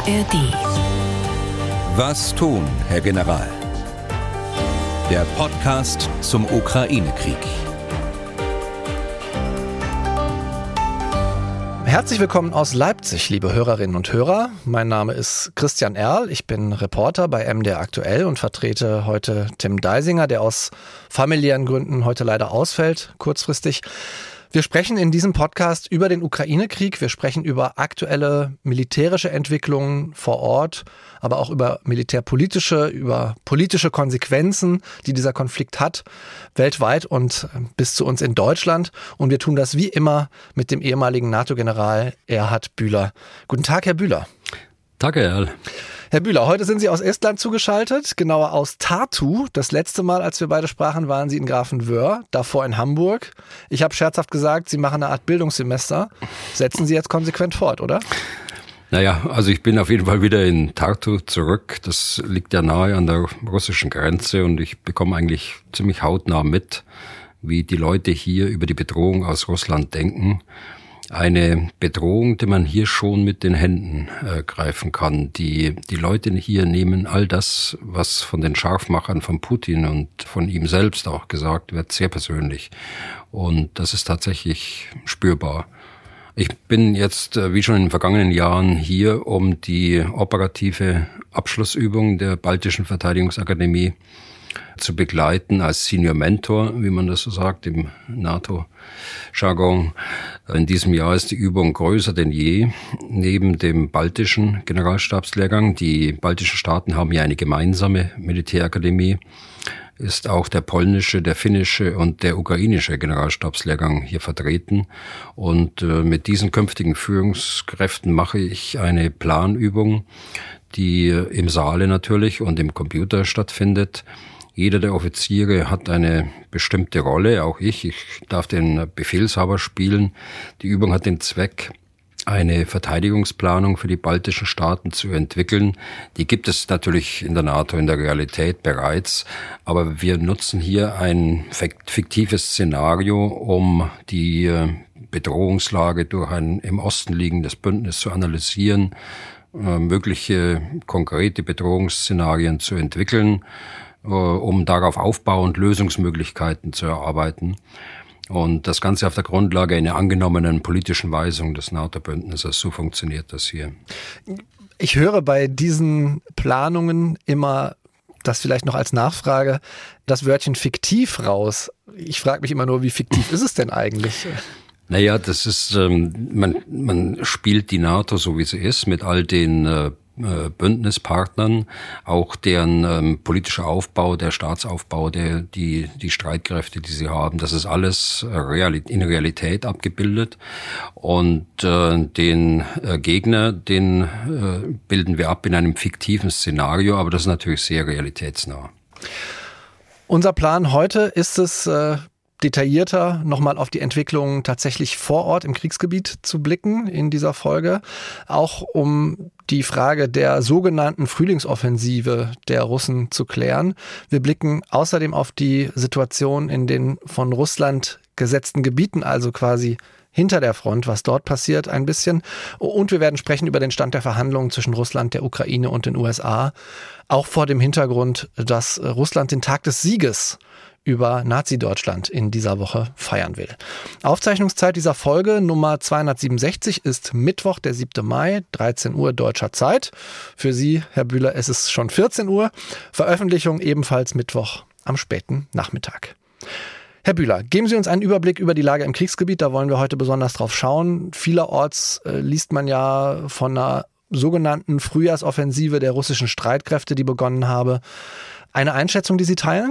ARD. Was tun, Herr General? Der Podcast zum Ukraine-Krieg. Herzlich willkommen aus Leipzig, liebe Hörerinnen und Hörer. Mein Name ist Christian Erl, ich bin Reporter bei MDR Aktuell und vertrete heute Tim Deisinger, der aus familiären Gründen heute leider ausfällt, kurzfristig. Wir sprechen in diesem Podcast über den Ukraine-Krieg, wir sprechen über aktuelle militärische Entwicklungen vor Ort, aber auch über militärpolitische, über politische Konsequenzen, die dieser Konflikt hat, weltweit und bis zu uns in Deutschland. Und wir tun das wie immer mit dem ehemaligen NATO-General Erhard Bühler. Guten Tag, Herr Bühler. Danke, Erl. Herr Bühler, heute sind Sie aus Estland zugeschaltet, genauer aus Tartu. Das letzte Mal, als wir beide sprachen, waren Sie in Grafenwöhr, davor in Hamburg. Ich habe scherzhaft gesagt, Sie machen eine Art Bildungssemester. Setzen Sie jetzt konsequent fort, oder? Naja, also ich bin auf jeden Fall wieder in Tartu zurück. Das liegt ja nahe an der russischen Grenze und ich bekomme eigentlich ziemlich hautnah mit, wie die Leute hier über die Bedrohung aus Russland denken. Eine Bedrohung, die man hier schon mit den Händen greifen kann. Die Leute hier nehmen all das, was von den Scharfmachern von Putin und von ihm selbst auch gesagt wird, sehr persönlich. Und das ist tatsächlich spürbar. Ich bin jetzt, wie schon in den vergangenen Jahren, hier, um die operative Abschlussübung der Baltischen Verteidigungsakademie zu begleiten als Senior Mentor, wie man das so sagt im NATO-Jargon. In diesem Jahr ist die Übung größer denn je. Neben dem baltischen Generalstabslehrgang, die baltischen Staaten haben ja eine gemeinsame Militärakademie, ist auch der polnische, der finnische und der ukrainische Generalstabslehrgang hier vertreten. Und mit diesen künftigen Führungskräften mache ich eine Planübung, die im Saale natürlich und im Computer stattfindet. Jeder der Offiziere hat eine bestimmte Rolle, auch ich. Ich darf den Befehlshaber spielen. Die Übung hat den Zweck, eine Verteidigungsplanung für die baltischen Staaten zu entwickeln. Die gibt es natürlich in der NATO in der Realität bereits, aber wir nutzen hier ein fiktives Szenario, um die Bedrohungslage durch ein im Osten liegendes Bündnis zu analysieren, mögliche konkrete Bedrohungsszenarien zu entwickeln, um darauf aufbauend Lösungsmöglichkeiten zu erarbeiten. Und das Ganze auf der Grundlage einer angenommenen politischen Weisung des NATO-Bündnisses. So funktioniert das hier. Ich höre bei diesen Planungen immer, das vielleicht noch als Nachfrage, das Wörtchen fiktiv raus. Ich frage mich immer nur, wie fiktiv ist es denn eigentlich? Naja, das ist, man spielt die NATO so wie sie ist, mit all den Bündnispartnern, auch deren politischer Aufbau, der Staatsaufbau, die Streitkräfte, die sie haben, das ist alles in Realität abgebildet. Und den Gegner, den bilden wir ab in einem fiktiven Szenario, aber das ist natürlich sehr realitätsnah. Unser Plan heute ist es, detaillierter nochmal auf die Entwicklung tatsächlich vor Ort im Kriegsgebiet zu blicken in dieser Folge, auch um die Frage der sogenannten Frühlingsoffensive der Russen zu klären. Wir blicken außerdem auf die Situation in den von Russland gesetzten Gebieten, also quasi hinter der Front, was dort passiert, ein bisschen. Und wir werden sprechen über den Stand der Verhandlungen zwischen Russland, der Ukraine und den USA, auch vor dem Hintergrund, dass Russland den Tag des Sieges über Nazi-Deutschland in dieser Woche feiern will. Aufzeichnungszeit dieser Folge Nummer 267 ist Mittwoch, der 7. Mai, 13 Uhr deutscher Zeit. Für Sie, Herr Bühler, ist es schon 14 Uhr. Veröffentlichung ebenfalls Mittwoch am späten Nachmittag. Herr Bühler, geben Sie uns einen Überblick über die Lage im Kriegsgebiet. Da wollen wir heute besonders drauf schauen. Vielerorts liest man ja von einer sogenannten Frühjahrsoffensive der russischen Streitkräfte, die begonnen habe. Eine Einschätzung, die Sie teilen?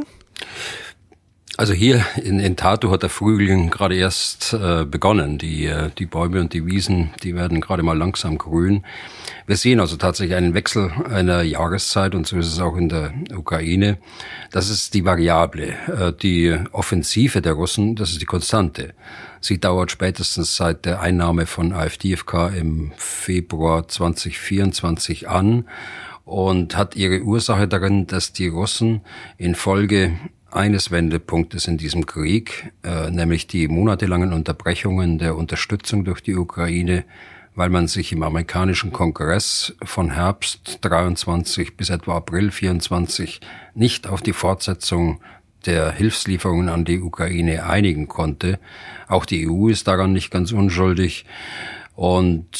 Also hier in Tartu hat der Frühling gerade erst begonnen. Die Bäume und die Wiesen, die werden gerade mal langsam grün. Wir sehen also tatsächlich einen Wechsel einer Jahreszeit und so ist es auch in der Ukraine. Das ist die Variable. Die Offensive der Russen, das ist die Konstante. Sie dauert spätestens seit der Einnahme von Avdiivka im Februar 2024 an und hat ihre Ursache darin, dass die Russen infolge eines Wendepunktes in diesem Krieg, nämlich die monatelangen Unterbrechungen der Unterstützung durch die Ukraine, weil man sich im amerikanischen Kongress von Herbst 23 bis etwa April 24 nicht auf die Fortsetzung der Hilfslieferungen an die Ukraine einigen konnte. Auch die EU ist daran nicht ganz unschuldig. Und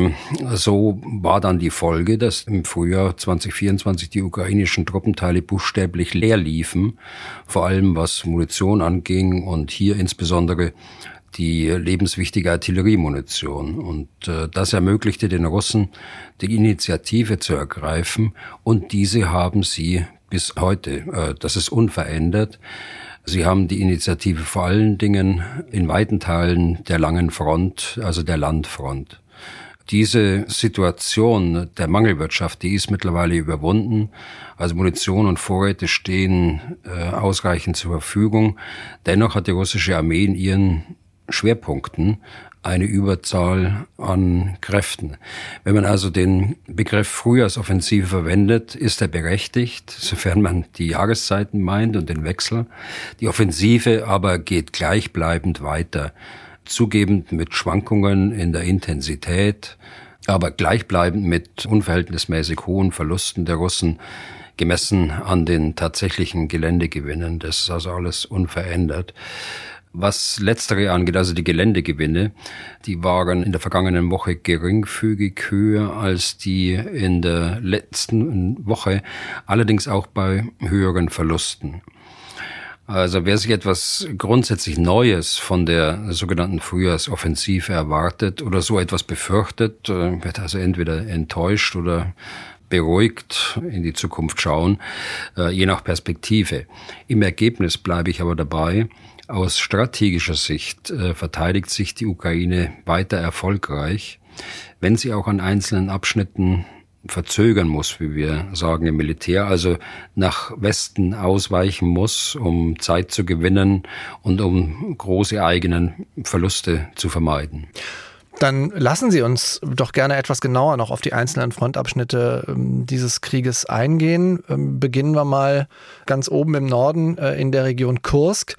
so war dann die Folge, dass im Frühjahr 2024 die ukrainischen Truppenteile buchstäblich leer liefen, vor allem was Munition anging und hier insbesondere die lebenswichtige Artilleriemunition. Und das ermöglichte den Russen, die Initiative zu ergreifen, und diese haben sie bis heute. Das ist unverändert. Sie haben die Initiative vor allen Dingen in weiten Teilen der langen Front, also der Landfront. Diese Situation der Mangelwirtschaft, die ist mittlerweile überwunden. Also Munition und Vorräte stehen ausreichend zur Verfügung. Dennoch hat die russische Armee in ihren Schwerpunkten eine Überzahl an Kräften. Wenn man also den Begriff Frühjahrsoffensive verwendet, ist er berechtigt, sofern man die Jahreszeiten meint und den Wechsel. Die Offensive aber geht gleichbleibend weiter, zugebend mit Schwankungen in der Intensität, aber gleichbleibend mit unverhältnismäßig hohen Verlusten der Russen, gemessen an den tatsächlichen Geländegewinnen. Das ist also alles unverändert. Was letztere angeht, also die Geländegewinne, die waren in der vergangenen Woche geringfügig höher als die in der letzten Woche, allerdings auch bei höheren Verlusten. Also wer sich etwas grundsätzlich Neues von der sogenannten Frühjahrsoffensive erwartet oder so etwas befürchtet, wird also entweder enttäuscht oder beruhigt in die Zukunft schauen, je nach Perspektive. Im Ergebnis bleibe ich aber dabei: Aus strategischer Sicht verteidigt sich die Ukraine weiter erfolgreich, wenn sie auch an einzelnen Abschnitten verzögern muss, wie wir sagen im Militär, also nach Westen ausweichen muss, um Zeit zu gewinnen und um große eigenen Verluste zu vermeiden. Dann lassen Sie uns doch gerne etwas genauer noch auf die einzelnen Frontabschnitte dieses Krieges eingehen. Beginnen wir mal ganz oben im Norden in der Region Kursk.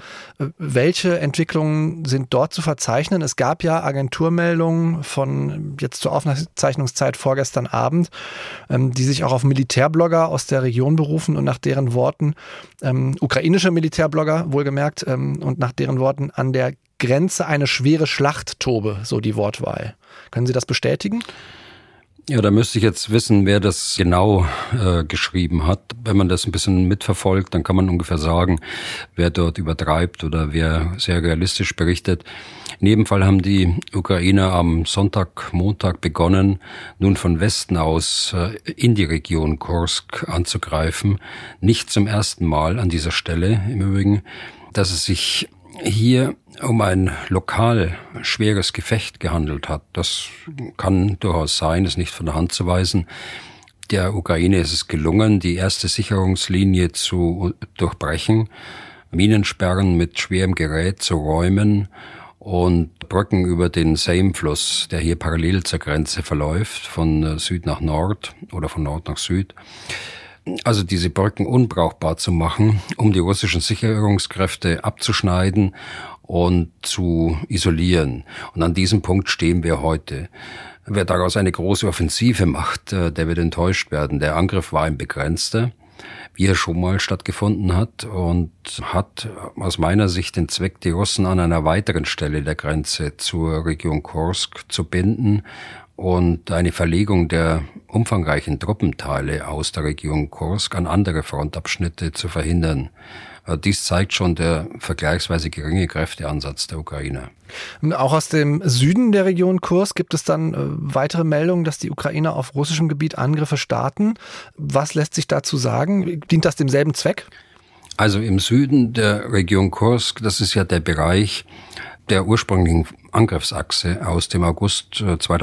Welche Entwicklungen sind dort zu verzeichnen? Es gab ja Agenturmeldungen von jetzt zur Aufzeichnungszeit vorgestern Abend, die sich auch auf Militärblogger aus der Region berufen und nach deren Worten, ukrainische Militärblogger wohlgemerkt, und nach deren Worten an der Grenze eine schwere Schlacht tobe, so die Wortwahl. Können Sie das bestätigen? Ja, da müsste ich jetzt wissen, wer das genau geschrieben hat. Wenn man das ein bisschen mitverfolgt, dann kann man ungefähr sagen, wer dort übertreibt oder wer sehr realistisch berichtet. In jedem Fall haben die Ukrainer am Montag begonnen, nun von Westen aus in die Region Kursk anzugreifen. Nicht zum ersten Mal an dieser Stelle im Übrigen, dass es sich hier um ein lokal schweres Gefecht gehandelt hat. Das kann durchaus sein, ist nicht von der Hand zu weisen. Der Ukraine ist es gelungen, die erste Sicherungslinie zu durchbrechen, Minensperren mit schwerem Gerät zu räumen und Brücken über den Seim-Fluss, der hier parallel zur Grenze verläuft, von Süd nach Nord oder von Nord nach Süd. Also diese Brücken unbrauchbar zu machen, um die russischen Sicherungskräfte abzuschneiden und zu isolieren. Und an diesem Punkt stehen wir heute. Wer daraus eine große Offensive macht, der wird enttäuscht werden. Der Angriff war ein begrenzter, wie er schon mal stattgefunden hat, und hat aus meiner Sicht den Zweck, die Russen an einer weiteren Stelle der Grenze zur Region Kursk zu binden und eine Verlegung der umfangreichen Truppenteile aus der Region Kursk an andere Frontabschnitte zu verhindern. Dies zeigt schon der vergleichsweise geringe Kräfteansatz der Ukrainer. Auch aus dem Süden der Region Kursk gibt es dann weitere Meldungen, dass die Ukrainer auf russischem Gebiet Angriffe starten. Was lässt sich dazu sagen? Dient das demselben Zweck? Also im Süden der Region Kursk, das ist ja der Bereich der ursprünglichen Angriffsachse aus dem August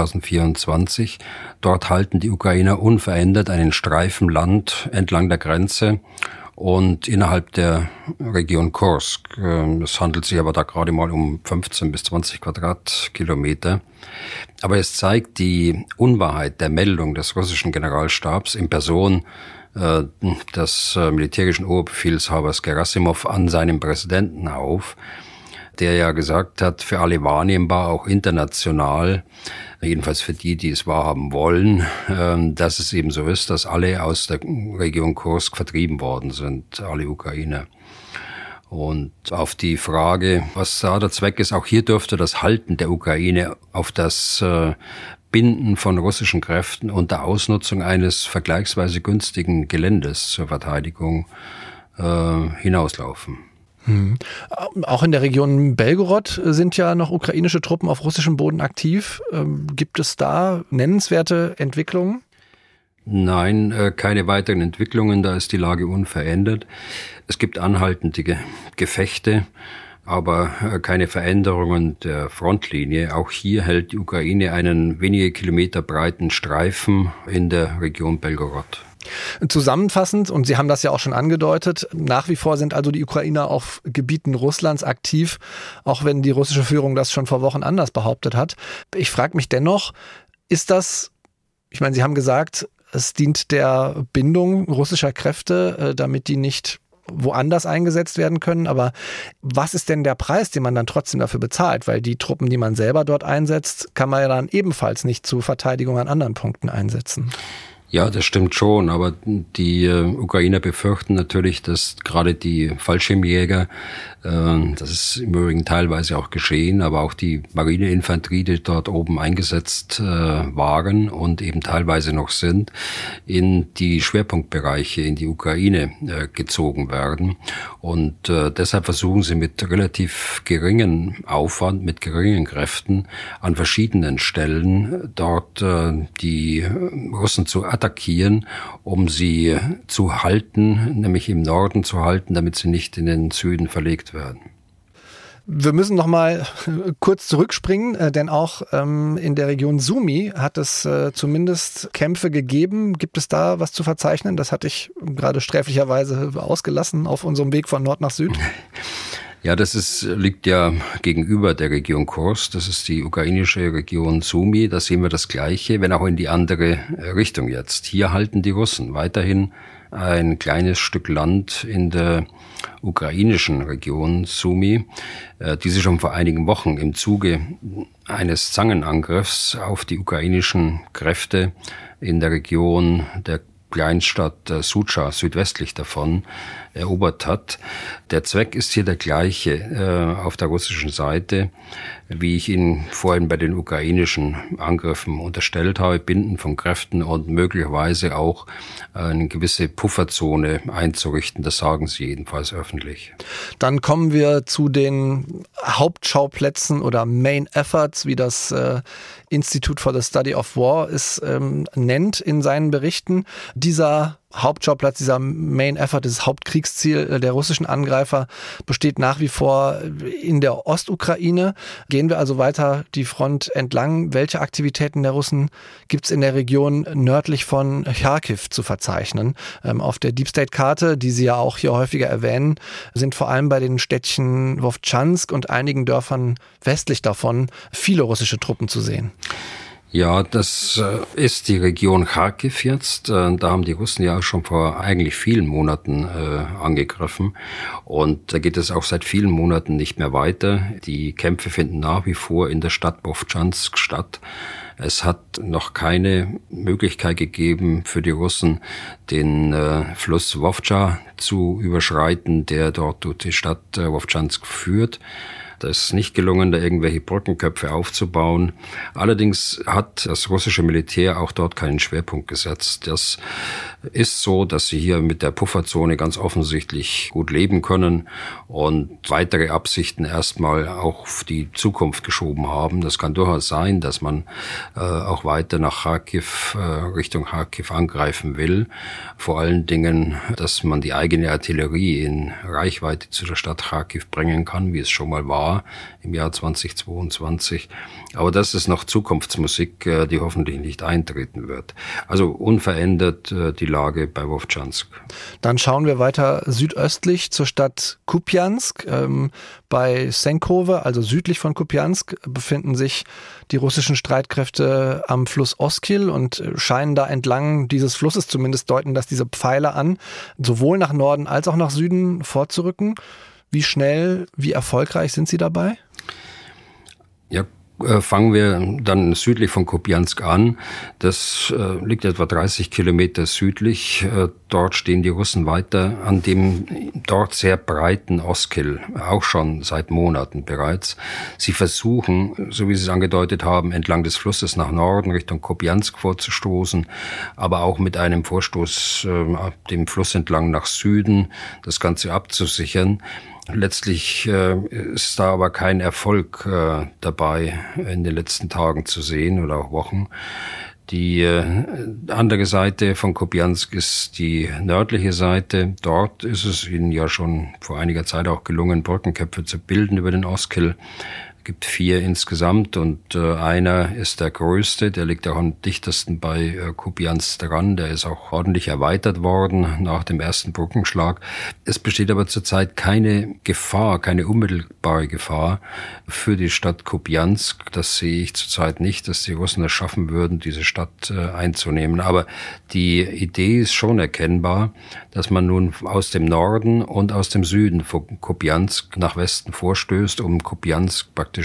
2024. Dort halten die Ukrainer unverändert einen Streifen Land entlang der Grenze und innerhalb der Region Kursk. Es handelt sich aber da gerade mal um 15 bis 20 Quadratkilometer. Aber es zeigt die Unwahrheit der Meldung des russischen Generalstabs in Person des militärischen Oberbefehlshabers Gerasimov an seinem Präsidenten auf. der ja gesagt hat, für alle wahrnehmbar, auch international, jedenfalls für die, die es wahrhaben wollen, dass es eben so ist, dass alle aus der Region Kursk vertrieben worden sind, alle Ukrainer. Und auf die Frage, was da der Zweck ist, auch hier dürfte das Halten der Ukraine auf das Binden von russischen Kräften unter Ausnutzung eines vergleichsweise günstigen Geländes zur Verteidigung hinauslaufen. Auch in der Region Belgorod sind ja noch ukrainische Truppen auf russischem Boden aktiv. Gibt es da nennenswerte Entwicklungen? Nein, keine weiteren Entwicklungen, da ist die Lage unverändert. Es gibt anhaltende Gefechte, aber keine Veränderungen der Frontlinie. Auch hier hält die Ukraine einen wenige Kilometer breiten Streifen in der Region Belgorod. Zusammenfassend, und Sie haben das ja auch schon angedeutet, nach wie vor sind also die Ukrainer auf Gebieten Russlands aktiv, auch wenn die russische Führung das schon vor Wochen anders behauptet hat. Ich frage mich dennoch, ist das, ich meine, Sie haben gesagt, es dient der Bindung russischer Kräfte, damit die nicht woanders eingesetzt werden können. Aber was ist denn der Preis, den man dann trotzdem dafür bezahlt? Weil die Truppen, die man selber dort einsetzt, kann man ja dann ebenfalls nicht zur Verteidigung an anderen Punkten einsetzen. Ja, das stimmt schon, aber die Ukrainer befürchten natürlich, dass gerade die Fallschirmjäger, das ist im Übrigen teilweise auch geschehen, aber auch die Marineinfanterie, die dort oben eingesetzt waren und eben teilweise noch sind, in die Schwerpunktbereiche, in die Ukraine gezogen werden. Und deshalb versuchen sie mit relativ geringem Aufwand, mit geringen Kräften an verschiedenen Stellen dort die Russen zu attackieren, um sie zu halten, nämlich im Norden zu halten, damit sie nicht in den Süden verlegt werden. Wir müssen noch mal kurz zurückspringen, denn auch in der Region Sumy hat es zumindest Kämpfe gegeben. Gibt es da was zu verzeichnen? Das hatte ich gerade sträflicherweise ausgelassen auf unserem Weg von Nord nach Süd. Ja, liegt ja gegenüber der Region Kursk. Das ist die ukrainische Region Sumy. Da sehen wir das Gleiche, wenn auch in die andere Richtung jetzt. Hier halten die Russen weiterhin ein kleines Stück Land in der ukrainischen Region Sumy, die sie schon vor einigen Wochen im Zuge eines Zangenangriffs auf die ukrainischen Kräfte in der Region der Kleinstadt Sucha südwestlich davon erobert hat. Der Zweck ist hier der gleiche auf der russischen Seite, wie ich ihn vorhin bei den ukrainischen Angriffen unterstellt habe, Binden von Kräften und möglicherweise auch eine gewisse Pufferzone einzurichten. Das sagen sie jedenfalls öffentlich. Dann kommen wir zu den Hauptschauplätzen oder Main Efforts, wie das Institute for the Study of War es nennt in seinen Berichten. Dieser Hauptschauplatz, dieser Main Effort, dieses Hauptkriegsziel der russischen Angreifer besteht nach wie vor in der Ostukraine. Gehen wir also weiter die Front entlang. Welche Aktivitäten der Russen gibt es in der Region nördlich von Charkiw zu verzeichnen? Auf der Deep State-Karte, die Sie ja auch hier häufiger erwähnen, sind vor allem bei den Städtchen Wowtschansk und einigen Dörfern westlich davon viele russische Truppen zu sehen. Ja, das ist die Region Charkiw jetzt. Da haben die Russen ja schon vor eigentlich vielen Monaten angegriffen. Und da geht es auch seit vielen Monaten nicht mehr weiter. Die Kämpfe finden nach wie vor in der Stadt Wowtschansk statt. Es hat noch keine Möglichkeit gegeben für die Russen, den Fluss Wowcha zu überschreiten, der dort durch die Stadt Wowtschansk führt. Das ist nicht gelungen, da irgendwelche Brückenköpfe aufzubauen. Allerdings hat das russische Militär auch dort keinen Schwerpunkt gesetzt. Das ist so, dass sie hier mit der Pufferzone ganz offensichtlich gut leben können und weitere Absichten erstmal auch auf die Zukunft geschoben haben. Das kann durchaus sein, dass man auch weiter nach Charkiw, Richtung Charkiw angreifen will. Vor allen Dingen, dass man die eigene Artillerie in Reichweite zu der Stadt Charkiw bringen kann, wie es schon mal war im Jahr 2022. Aber das ist noch Zukunftsmusik, die hoffentlich nicht eintreten wird. Also unverändert die Lage bei Wowtschansk. Dann schauen wir weiter südöstlich zur Stadt Kupiansk. Bei Senkowe, also südlich von Kupiansk, befinden sich die russischen Streitkräfte am Fluss Oskil und scheinen da entlang dieses Flusses, zumindest deuten das diese Pfeiler an, sowohl nach Norden als auch nach Süden vorzurücken. Wie schnell, wie erfolgreich sind Sie dabei? Ja, fangen wir dann südlich von Kupiansk an. Das liegt etwa 30 Kilometer südlich. Dort stehen die Russen weiter an dem dort sehr breiten Oskil, auch schon seit Monaten bereits. Sie versuchen, so wie Sie es angedeutet haben, entlang des Flusses nach Norden Richtung Kupiansk vorzustoßen, aber auch mit einem Vorstoß dem Fluss entlang nach Süden das Ganze abzusichern. Letztlich ist da aber kein Erfolg dabei in den letzten Tagen zu sehen oder auch Wochen. Die andere Seite von Kupiansk ist die nördliche Seite. Dort ist es ihnen ja schon vor einiger Zeit auch gelungen, Brückenköpfe zu bilden über den Oskil. Es gibt 4 insgesamt und einer ist der größte, der liegt auch am dichtesten bei Kupiansk dran. Der ist auch ordentlich erweitert worden nach dem ersten Brückenschlag. Es besteht aber zurzeit keine Gefahr, keine unmittelbare Gefahr für die Stadt Kupiansk. Das sehe ich zurzeit nicht, dass die Russen es schaffen würden, diese Stadt einzunehmen. Aber die Idee ist schon erkennbar, dass man nun aus dem Norden und aus dem Süden von Kupiansk nach Westen vorstößt, um Kupiansk praktisch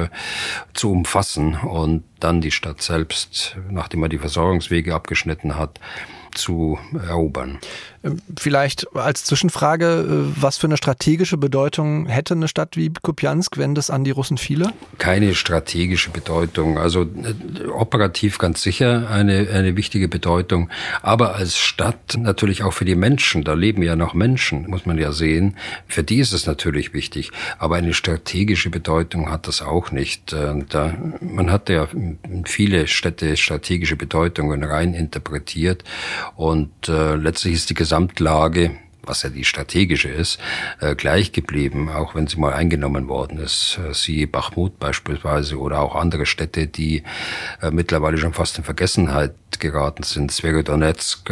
zu umfassen und dann die Stadt selbst, nachdem man die Versorgungswege abgeschnitten hat, zu erobern. Vielleicht als Zwischenfrage, was für eine strategische Bedeutung hätte eine Stadt wie Kupiansk, wenn das an die Russen fiele? Keine strategische Bedeutung, also operativ ganz sicher eine wichtige Bedeutung, aber als Stadt natürlich auch für die Menschen, da leben ja noch Menschen, muss man ja sehen, für die ist es natürlich wichtig, aber eine strategische Bedeutung hat das auch nicht. Man hat ja viele Städte strategische Bedeutungen rein interpretiert und letztlich ist die Gesamtlage, was ja die strategische ist, gleich geblieben, auch wenn sie mal eingenommen worden ist. Siehe Bachmut beispielsweise oder auch andere Städte, die mittlerweile schon fast in Vergessenheit geraten sind. Swerodonetsk,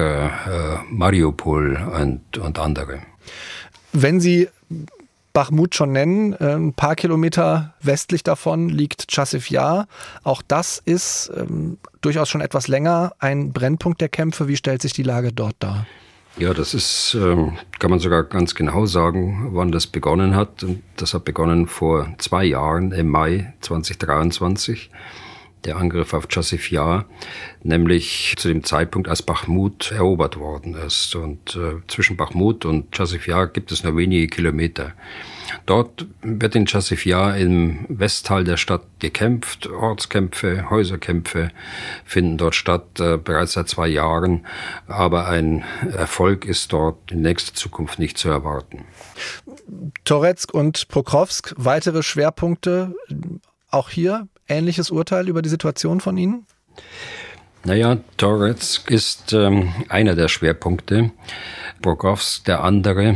Mariupol und andere. Wenn Sie Bachmut schon nennen, ein paar Kilometer westlich davon liegt Chasiv Yar. Auch das ist durchaus schon etwas länger ein Brennpunkt der Kämpfe. Wie stellt sich die Lage dort dar? Ja, das ist, kann man sogar ganz genau sagen, wann das begonnen hat. Und das hat begonnen vor 2 Jahren, im Mai 2023. Der Angriff auf Chasiv Yar, nämlich zu dem Zeitpunkt, als Bachmut erobert worden ist. Und zwischen Bachmut und Chasiv Yar gibt es nur wenige Kilometer. Dort wird in Chasiv Yar im Westteil der Stadt gekämpft. Ortskämpfe, Häuserkämpfe finden dort statt, bereits seit 2 Jahren. Aber ein Erfolg ist dort in nächster Zukunft nicht zu erwarten. Toretsk und Pokrovsk, weitere Schwerpunkte, auch hier ähnliches Urteil über die Situation von Ihnen? Naja, Toretsk ist einer der Schwerpunkte. Pokrovsk der andere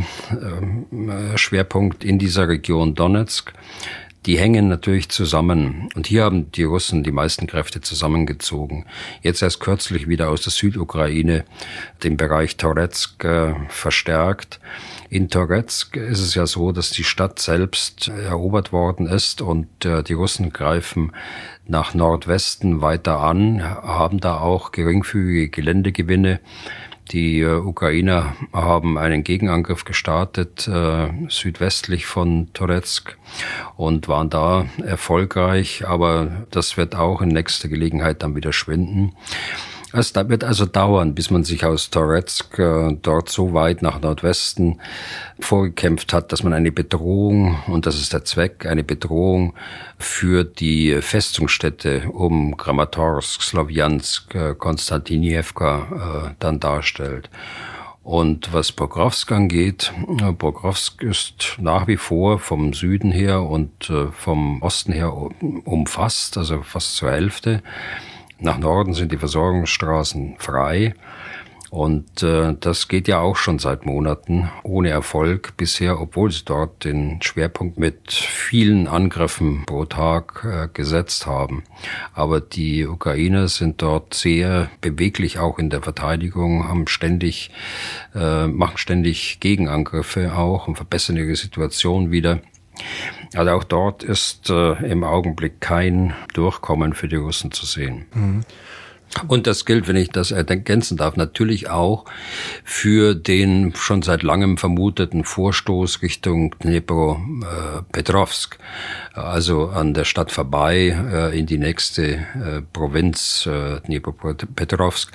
Schwerpunkt in dieser Region Donetsk. Die hängen natürlich zusammen. Und hier haben die Russen die meisten Kräfte zusammengezogen. Jetzt erst kürzlich wieder aus der Südukraine den Bereich Toretsk verstärkt. In Toretsk ist es ja so, dass die Stadt selbst erobert worden ist und die Russen greifen nach Nordwesten weiter an, haben da auch geringfügige Geländegewinne. Die Ukrainer haben einen Gegenangriff gestartet, südwestlich von Toretsk und waren da erfolgreich, aber das wird auch in nächster Gelegenheit dann wieder schwinden. Es wird also dauern, bis man sich aus Toretsk dort so weit nach Nordwesten vorgekämpft hat, dass man eine Bedrohung, und das ist der Zweck, eine Bedrohung für die Festungsstädte um Kramatorsk, Slowjansk, Konstantinivka dann darstellt. Und was Pokrovsk angeht, Pokrovsk ist nach wie vor vom Süden her und vom Osten her umfasst, also fast zur Hälfte. Nach Norden sind die Versorgungsstraßen frei und das geht ja auch schon seit Monaten ohne Erfolg bisher, obwohl sie dort den Schwerpunkt mit vielen Angriffen pro Tag gesetzt haben. Aber die Ukrainer sind dort sehr beweglich auch in der Verteidigung, machen ständig Gegenangriffe auch und verbessern ihre Situation wieder. Also auch dort ist im Augenblick kein Durchkommen für die Russen zu sehen. Und das gilt, wenn ich das ergänzen darf, natürlich auch für den schon seit langem vermuteten Vorstoß Richtung Dnipropetrovsk, also an der Stadt vorbei in die nächste Provinz Dnipropetrovsk.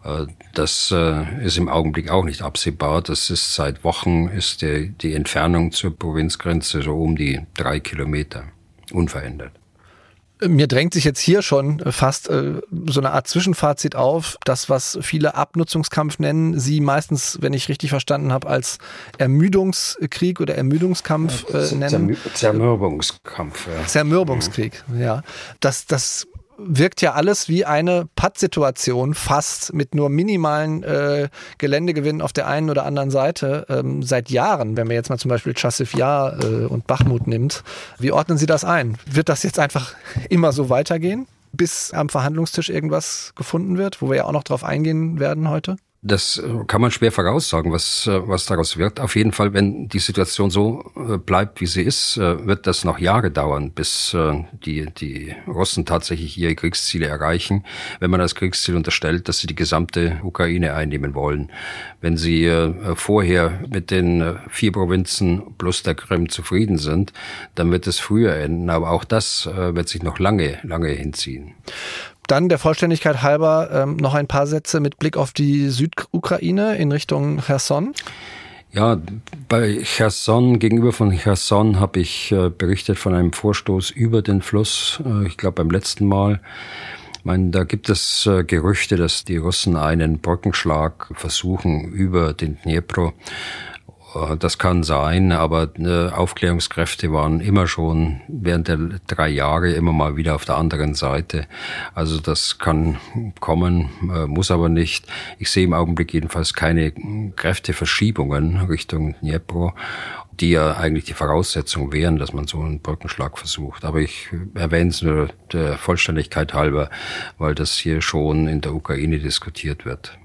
Das ist im Augenblick auch nicht absehbar. Das ist seit Wochen ist die Entfernung zur Provinzgrenze so um die 3 Kilometer, unverändert. Mir drängt sich jetzt hier schon fast so eine Art Zwischenfazit auf. Das, was viele Abnutzungskampf nennen, Sie meistens, wenn ich richtig verstanden habe, als Ermüdungskrieg oder Ermüdungskampf nennen. Zermürbungskampf. Ja. Zermürbungskrieg, ja. Das wirkt ja alles wie eine Pattsituation, fast mit nur minimalen Geländegewinnen auf der einen oder anderen Seite seit Jahren, wenn man jetzt mal zum Beispiel Chasiv Yar und Bachmut nimmt. Wie ordnen Sie das ein? Wird das jetzt einfach immer so weitergehen, bis am Verhandlungstisch irgendwas gefunden wird, wo wir ja auch noch drauf eingehen werden heute? Das kann man schwer voraussagen, was daraus wird. Auf jeden Fall, wenn die Situation so bleibt, wie sie ist, wird das noch Jahre dauern, bis die Russen tatsächlich ihre Kriegsziele erreichen, wenn man als Kriegsziel unterstellt, dass sie die gesamte Ukraine einnehmen wollen. Wenn sie vorher mit den 4 Provinzen plus der Krim zufrieden sind, dann wird es früher enden. Aber auch das wird sich noch lange hinziehen. Dann der Vollständigkeit halber noch ein paar Sätze mit Blick auf die Südukraine in Richtung Cherson. Ja, bei Cherson, gegenüber von Cherson habe ich berichtet von einem Vorstoß über den Fluss, ich glaube beim letzten Mal. Ich meine, da gibt es Gerüchte, dass die Russen einen Brückenschlag versuchen über den Dnipro. Das kann sein, aber Aufklärungskräfte waren immer schon während der 3 Jahre immer mal wieder auf der anderen Seite. Also das kann kommen, muss aber nicht. Ich sehe im Augenblick jedenfalls keine Kräfteverschiebungen Richtung Dnipro, die ja eigentlich die Voraussetzung wären, dass man so einen Brückenschlag versucht. Aber ich erwähne es nur der Vollständigkeit halber, weil das hier schon in der Ukraine diskutiert wird.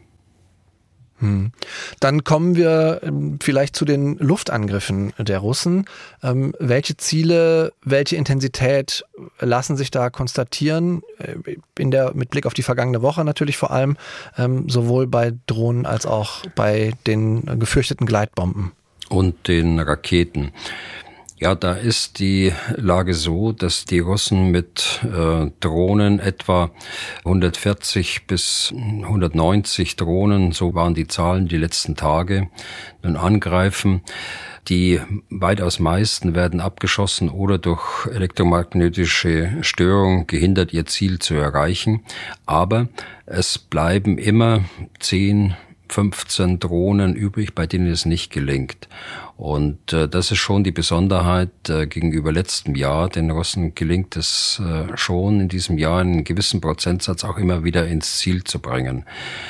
Dann kommen wir vielleicht zu den Luftangriffen der Russen. Welche Ziele, welche Intensität lassen sich da konstatieren? Mit Blick auf die vergangene Woche natürlich vor allem, sowohl bei Drohnen als auch bei den gefürchteten Gleitbomben. Und den Raketen. Ja, da ist die Lage so, dass die Russen mit Drohnen etwa 140 bis 190 Drohnen, so waren die Zahlen die letzten Tage, nun angreifen. Die weitaus meisten werden abgeschossen oder durch elektromagnetische Störung gehindert, ihr Ziel zu erreichen. Aber es bleiben immer 10, 15 Drohnen übrig, bei denen es nicht gelingt. Und das ist schon die Besonderheit gegenüber letztem Jahr. Den Russen gelingt es schon in diesem Jahr einen gewissen Prozentsatz auch immer wieder ins Ziel zu bringen.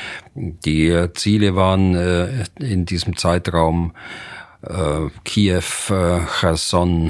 Die Ziele waren in diesem Zeitraum Kiew, Cherson,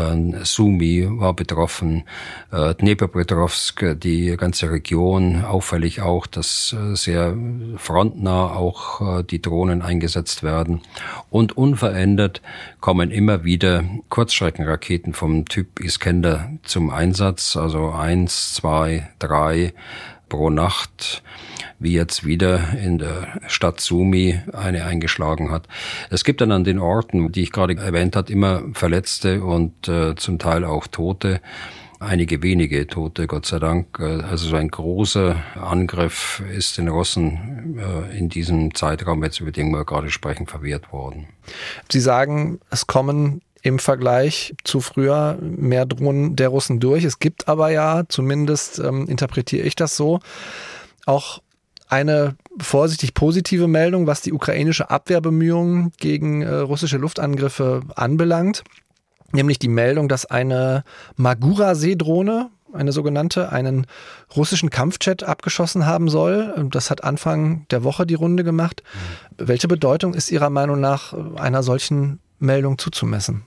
Sumy war betroffen, Dnipropetrovsk, die ganze Region, auffällig auch, dass sehr frontnah auch die Drohnen eingesetzt werden. Und unverändert kommen immer wieder Kurzstreckenraketen vom Typ Iskander zum Einsatz, also 1, 2, 3 pro Nacht, wie jetzt wieder in der Stadt Sumy eine eingeschlagen hat. Es gibt dann an den Orten, die ich gerade erwähnt habe, immer Verletzte und zum Teil auch Tote. Einige wenige Tote, Gott sei Dank. Also so ein großer Angriff ist den Russen in diesem Zeitraum, jetzt über den wir gerade sprechen, verwehrt worden. Sie sagen, es kommen im Vergleich zu früher mehr Drohnen der Russen durch. Es gibt aber ja, zumindest interpretiere ich das so, auch eine vorsichtig positive Meldung, was die ukrainische Abwehrbemühungen gegen russische Luftangriffe anbelangt. Nämlich die Meldung, dass eine Magura-Seedrohne, eine sogenannte, einen russischen Kampfjet abgeschossen haben soll. Das hat Anfang der Woche die Runde gemacht. Welche Bedeutung ist Ihrer Meinung nach einer solchen Meldung zuzumessen?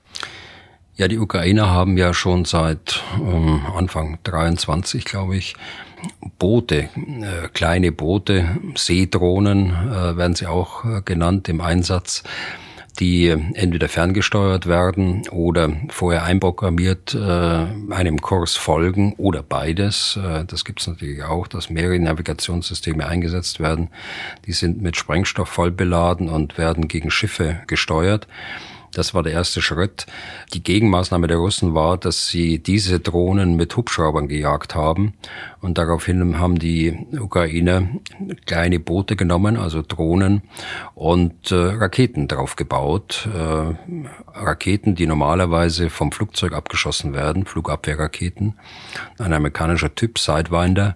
Ja, die Ukrainer haben ja schon seit Anfang 23, glaube ich, Boote, kleine Boote, Seedrohnen werden sie auch genannt, im Einsatz. die entweder ferngesteuert werden oder vorher einprogrammiert einem Kurs folgen oder beides. Das gibt es natürlich auch, dass mehrere Navigationssysteme eingesetzt werden. Die sind mit Sprengstoff voll beladen und werden gegen Schiffe gesteuert. Das war der erste Schritt. Die Gegenmaßnahme der Russen war, dass sie diese Drohnen mit Hubschraubern gejagt haben. Und daraufhin haben die Ukrainer kleine Boote genommen, also Drohnen, und Raketen drauf gebaut. Raketen, die normalerweise vom Flugzeug abgeschossen werden, Flugabwehrraketen. Ein amerikanischer Typ, Sidewinder.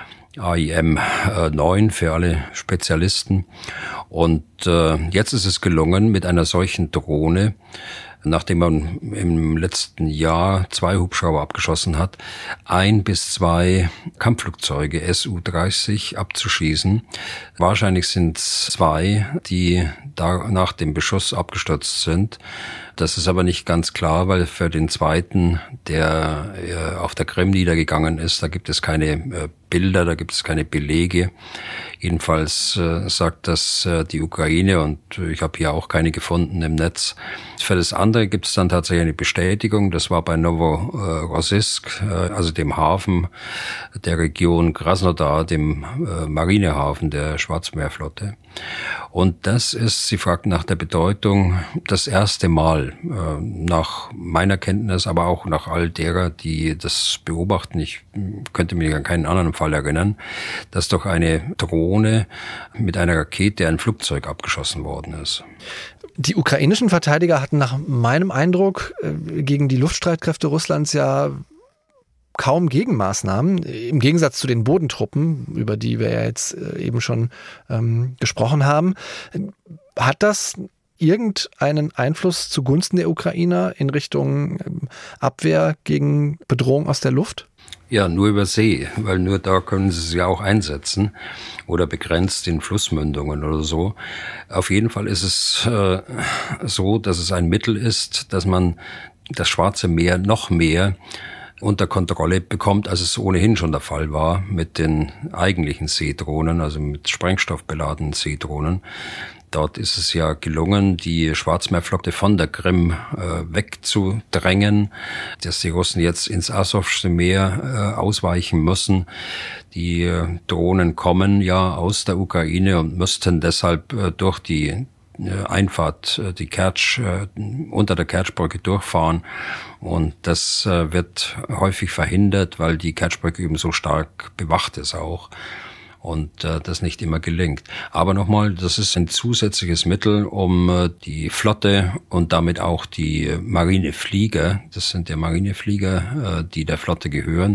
AIM-9 für alle Spezialisten. Und jetzt ist es gelungen, mit einer solchen Drohne, nachdem man im letzten Jahr 2 Hubschrauber abgeschossen hat, 1 bis 2 Kampfflugzeuge Su-30 abzuschießen. Wahrscheinlich sind es 2, die da nach dem Beschuss abgestürzt sind. Das ist aber nicht ganz klar, weil für den zweiten, der auf der Krim niedergegangen ist, da gibt es keine Bilder, da gibt es keine Belege. Jedenfalls sagt das die Ukraine und ich habe hier auch keine gefunden im Netz. Für das andere gibt es dann tatsächlich eine Bestätigung. Das war bei Novorossiysk, also dem Hafen der Region Krasnodar, dem Marinehafen der Schwarzmeerflotte. Und das ist, Sie fragten nach der Bedeutung, das erste Mal, nach meiner Kenntnis, aber auch nach all derer, die das beobachten, ich könnte mich an keinen anderen Fall erinnern, dass doch eine Drohne mit einer Rakete ein Flugzeug abgeschossen worden ist. Die ukrainischen Verteidiger hatten nach meinem Eindruck gegen die Luftstreitkräfte Russlands ja kaum Gegenmaßnahmen, im Gegensatz zu den Bodentruppen, über die wir ja jetzt eben schon gesprochen haben. Hat das irgendeinen Einfluss zugunsten der Ukrainer in Richtung Abwehr gegen Bedrohung aus der Luft? Ja, nur über See, weil nur da können sie ja auch einsetzen oder begrenzt in Flussmündungen oder so. Auf jeden Fall ist es so, dass es ein Mittel ist, dass man das Schwarze Meer noch mehr unter Kontrolle bekommt, als es ohnehin schon der Fall war mit den eigentlichen Seedrohnen, also mit Sprengstoff beladenen Seedrohnen. Dort ist es ja gelungen, die Schwarzmeerflotte von der Krim wegzudrängen, dass die Russen jetzt ins Asowsche Meer ausweichen müssen. Die Drohnen kommen ja aus der Ukraine und müssten deshalb durch die Einfahrt, die Kertsch, unter der Kertschbrücke durchfahren. Und das wird häufig verhindert, weil die Kertschbrücke eben so stark bewacht ist auch. Und das nicht immer gelingt. Aber nochmal, das ist ein zusätzliches Mittel, um die Flotte und damit auch die Marineflieger, das sind ja Marineflieger, die der Flotte gehören,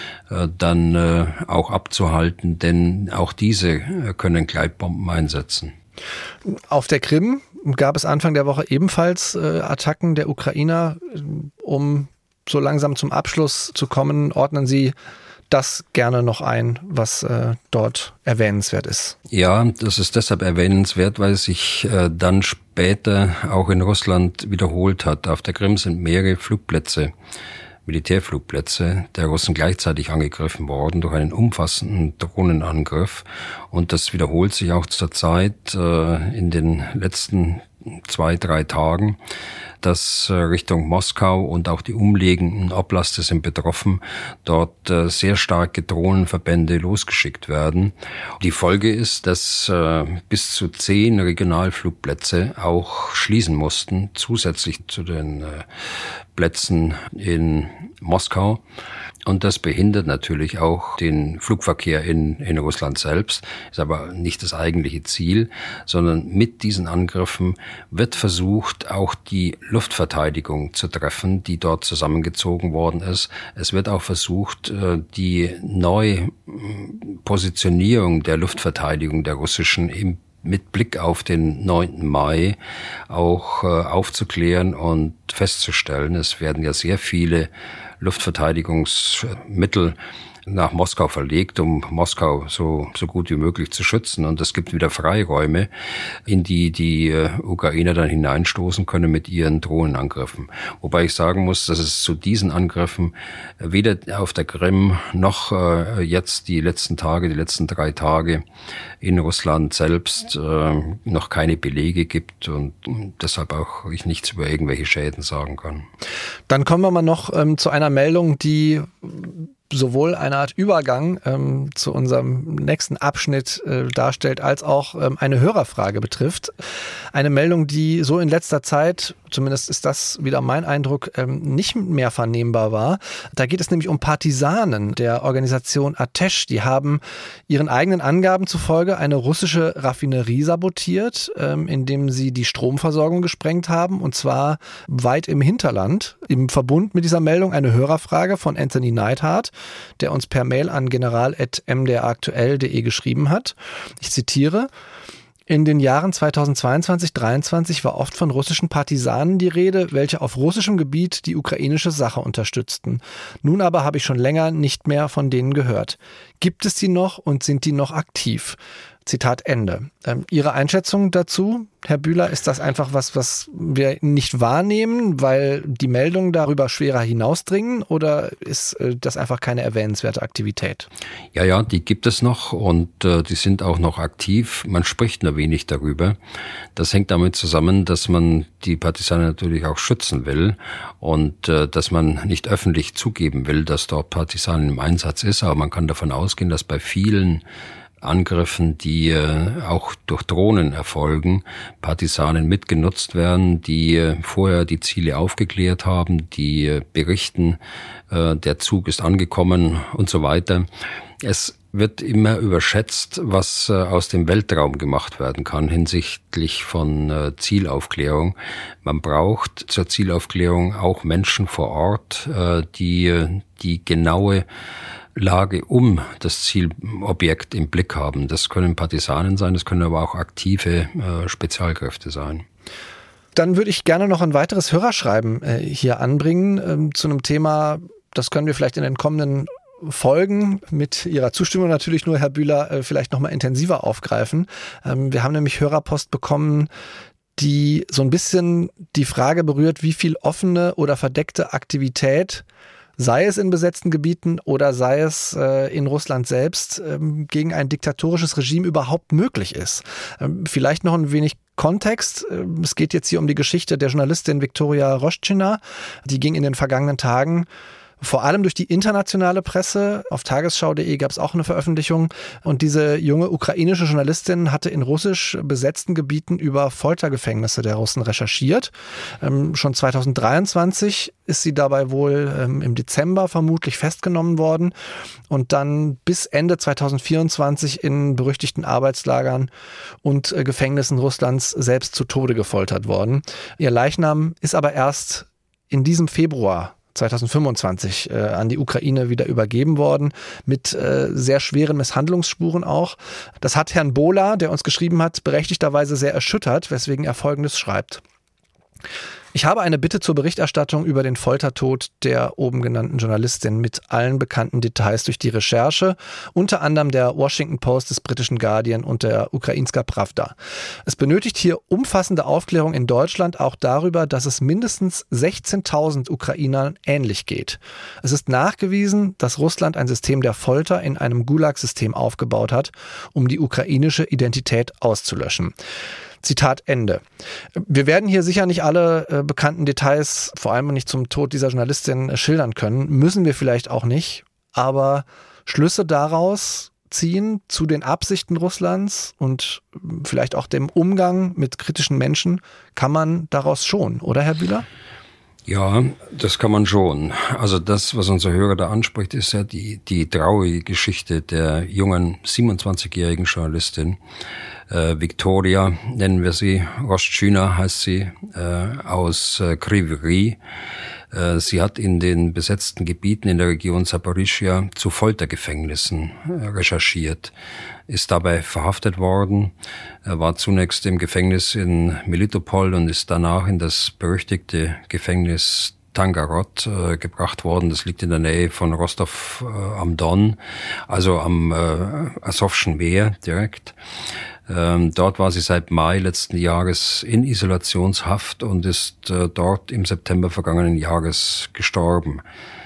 dann auch abzuhalten, denn auch diese können Gleitbomben einsetzen. Auf der Krim gab es Anfang der Woche ebenfalls Attacken der Ukrainer. Um so langsam zum Abschluss zu kommen, ordnen Sie das gerne noch ein, was dort erwähnenswert ist. Ja, das ist deshalb erwähnenswert, weil es sich dann später auch in Russland wiederholt hat. Auf der Krim sind mehrere Flugplätze, Militärflugplätze der Russen gleichzeitig angegriffen worden durch einen umfassenden Drohnenangriff. Und das wiederholt sich auch zurzeit in den letzten 2-3 Tagen, dass Richtung Moskau und auch die umliegenden Oblaste sind betroffen, dort sehr starke Drohnenverbände losgeschickt werden. Die Folge ist, dass bis zu 10 Regionalflugplätze auch schließen mussten, zusätzlich zu den Plätzen in Moskau. Und das behindert natürlich auch den Flugverkehr in Russland selbst, ist aber nicht das eigentliche Ziel, sondern mit diesen Angriffen wird versucht, auch die Luftverteidigung zu treffen, die dort zusammengezogen worden ist. Es wird auch versucht, die Neupositionierung der Luftverteidigung der russischen mit Blick auf den 9. Mai auch aufzuklären und festzustellen. Es werden ja sehr viele Luftverteidigungsmittel nach Moskau verlegt, um Moskau so gut wie möglich zu schützen. Und es gibt wieder Freiräume, in die Ukrainer dann hineinstoßen können mit ihren Drohnenangriffen. Wobei ich sagen muss, dass es zu diesen Angriffen weder auf der Krim noch jetzt die letzten 3 Tage in Russland selbst noch keine Belege gibt und deshalb auch ich nichts über irgendwelche Schäden sagen kann. Dann kommen wir mal noch zu einer Meldung, die sowohl eine Art Übergang zu unserem nächsten Abschnitt darstellt, als auch eine Hörerfrage betrifft. Eine Meldung, die so in letzter Zeit, zumindest ist das wieder mein Eindruck, nicht mehr vernehmbar war. Da geht es nämlich um Partisanen der Organisation Atesh. Die haben ihren eigenen Angaben zufolge eine russische Raffinerie sabotiert, indem sie die Stromversorgung gesprengt haben, und zwar weit im Hinterland. Im Verbund mit dieser Meldung eine Hörerfrage von Anthony Neidhardt, der uns per Mail an general@mdraktuell.de geschrieben hat. Ich zitiere: In den Jahren 2022-23 war oft von russischen Partisanen die Rede, welche auf russischem Gebiet die ukrainische Sache unterstützten. Nun aber habe ich schon länger nicht mehr von denen gehört. Gibt es die noch und sind die noch aktiv? Zitat Ende. Ihre Einschätzung dazu, Herr Bühler, ist das einfach was wir nicht wahrnehmen, weil die Meldungen darüber schwerer hinausdringen, oder ist das einfach keine erwähnenswerte Aktivität? Ja, die gibt es noch und die sind auch noch aktiv. Man spricht nur wenig darüber. Das hängt damit zusammen, dass man die Partisanen natürlich auch schützen will und dass man nicht öffentlich zugeben will, dass dort Partisanen im Einsatz ist. Aber man kann davon ausgehen, dass bei vielen Angriffen, die auch durch Drohnen erfolgen, Partisanen mitgenutzt werden, die vorher die Ziele aufgeklärt haben, die berichten, der Zug ist angekommen und so weiter. Es wird immer überschätzt, was aus dem Weltraum gemacht werden kann hinsichtlich von Zielaufklärung. Man braucht zur Zielaufklärung auch Menschen vor Ort, die genaue Lage um das Zielobjekt im Blick haben. Das können Partisanen sein, das können aber auch aktive Spezialkräfte sein. Dann würde ich gerne noch ein weiteres Hörerschreiben hier anbringen zu einem Thema, das können wir vielleicht in den kommenden Folgen mit Ihrer Zustimmung natürlich nur, Herr Bühler, vielleicht nochmal intensiver aufgreifen. Wir haben nämlich Hörerpost bekommen, die so ein bisschen die Frage berührt, wie viel offene oder verdeckte Aktivität, sei es in besetzten Gebieten oder sei es in Russland selbst, gegen ein diktatorisches Regime überhaupt möglich ist. Vielleicht noch ein wenig Kontext. Es geht jetzt hier um die Geschichte der Journalistin Viktoria Roshchina. Die ging in den vergangenen Tagen vor allem durch die internationale Presse. Auf tagesschau.de gab es auch eine Veröffentlichung. Und diese junge ukrainische Journalistin hatte in russisch besetzten Gebieten über Foltergefängnisse der Russen recherchiert. Schon 2023 ist sie dabei wohl im Dezember vermutlich festgenommen worden und dann bis Ende 2024 in berüchtigten Arbeitslagern und Gefängnissen Russlands selbst zu Tode gefoltert worden. Ihr Leichnam ist aber erst in diesem Februar 2025 an die Ukraine wieder übergeben worden, mit sehr schweren Misshandlungsspuren auch. Das hat Herrn Bohler, der uns geschrieben hat, berechtigterweise sehr erschüttert, weswegen er Folgendes schreibt: Ich habe eine Bitte zur Berichterstattung über den Foltertod der oben genannten Journalistin mit allen bekannten Details durch die Recherche, unter anderem der Washington Post, des britischen Guardian und der Ukrainska Pravda. Es benötigt hier umfassende Aufklärung in Deutschland auch darüber, dass es mindestens 16.000 Ukrainern ähnlich geht. Es ist nachgewiesen, dass Russland ein System der Folter in einem Gulag-System aufgebaut hat, um die ukrainische Identität auszulöschen. Zitat Ende. Wir werden hier sicher nicht alle bekannten Details, vor allem nicht zum Tod dieser Journalistin, schildern können. Müssen wir vielleicht auch nicht. Aber Schlüsse daraus ziehen zu den Absichten Russlands und vielleicht auch dem Umgang mit kritischen Menschen kann man daraus schon, oder Herr Bühler? Ja, das kann man schon. Also das, was unser Hörer da anspricht, ist ja die traurige Geschichte der jungen 27-jährigen Journalistin Viktoria, nennen wir sie, Roshchina heißt sie, aus Kryvyi Rih. Sie hat in den besetzten Gebieten in der Region Saporischschja zu Foltergefängnissen recherchiert, ist dabei verhaftet worden, war zunächst im Gefängnis in Melitopol und ist danach in das berüchtigte Gefängnis Tangarod gebracht worden. Das liegt in der Nähe von Rostov am Don, also am Asowschen Meer direkt. Dort war sie seit Mai letzten Jahres in Isolationshaft und ist dort im September vergangenen Jahres gestorben.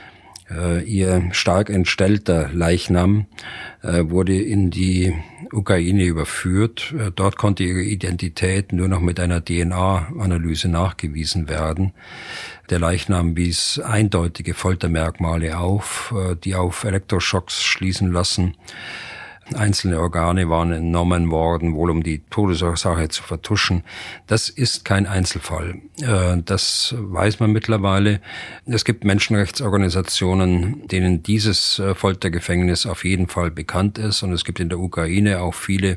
Ihr stark entstellter Leichnam wurde in die Ukraine überführt. Dort konnte ihre Identität nur noch mit einer DNA-Analyse nachgewiesen werden. Der Leichnam wies eindeutige Foltermerkmale auf, die auf Elektroschocks schließen lassen. Einzelne Organe waren entnommen worden, wohl um die Todesursache zu vertuschen. Das ist kein Einzelfall. Das weiß man mittlerweile. Es gibt Menschenrechtsorganisationen, denen dieses Foltergefängnis auf jeden Fall bekannt ist. Und es gibt in der Ukraine auch viele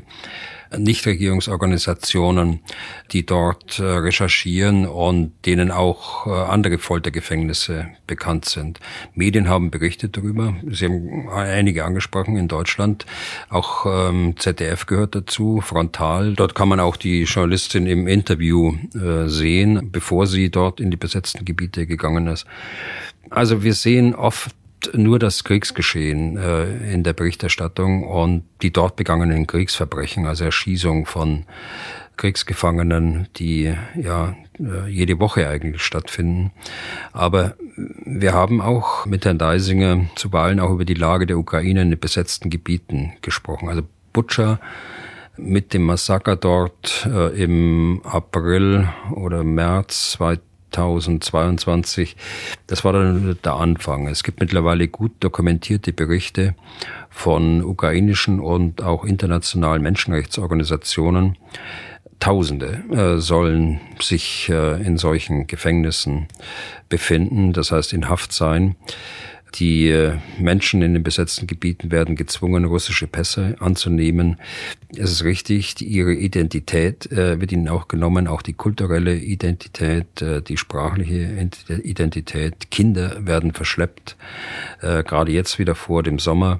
Nichtregierungsorganisationen, die dort recherchieren und denen auch andere Foltergefängnisse bekannt sind. Medien haben berichtet darüber. Sie haben einige angesprochen in Deutschland. Auch ZDF gehört dazu, Frontal. Dort kann man auch die Journalistin im Interview sehen, bevor sie dort in die besetzten Gebiete gegangen ist. Also wir sehen oft nur das Kriegsgeschehen in der Berichterstattung und die dort begangenen Kriegsverbrechen, also Erschießung von Kriegsgefangenen, die ja jede Woche eigentlich stattfinden. Aber wir haben auch mit Herrn Deisinger zuweilen auch über die Lage der Ukraine in den besetzten Gebieten gesprochen. Also Butscha mit dem Massaker dort im April oder März 2022, das war dann der Anfang. Es gibt mittlerweile gut dokumentierte Berichte von ukrainischen und auch internationalen Menschenrechtsorganisationen. Tausende sollen sich in solchen Gefängnissen befinden, das heißt in Haft sein. Die Menschen in den besetzten Gebieten werden gezwungen, russische Pässe anzunehmen. Es ist richtig, ihre Identität wird ihnen auch genommen, auch die kulturelle Identität, die sprachliche Identität. Kinder werden verschleppt, gerade jetzt wieder vor dem Sommer,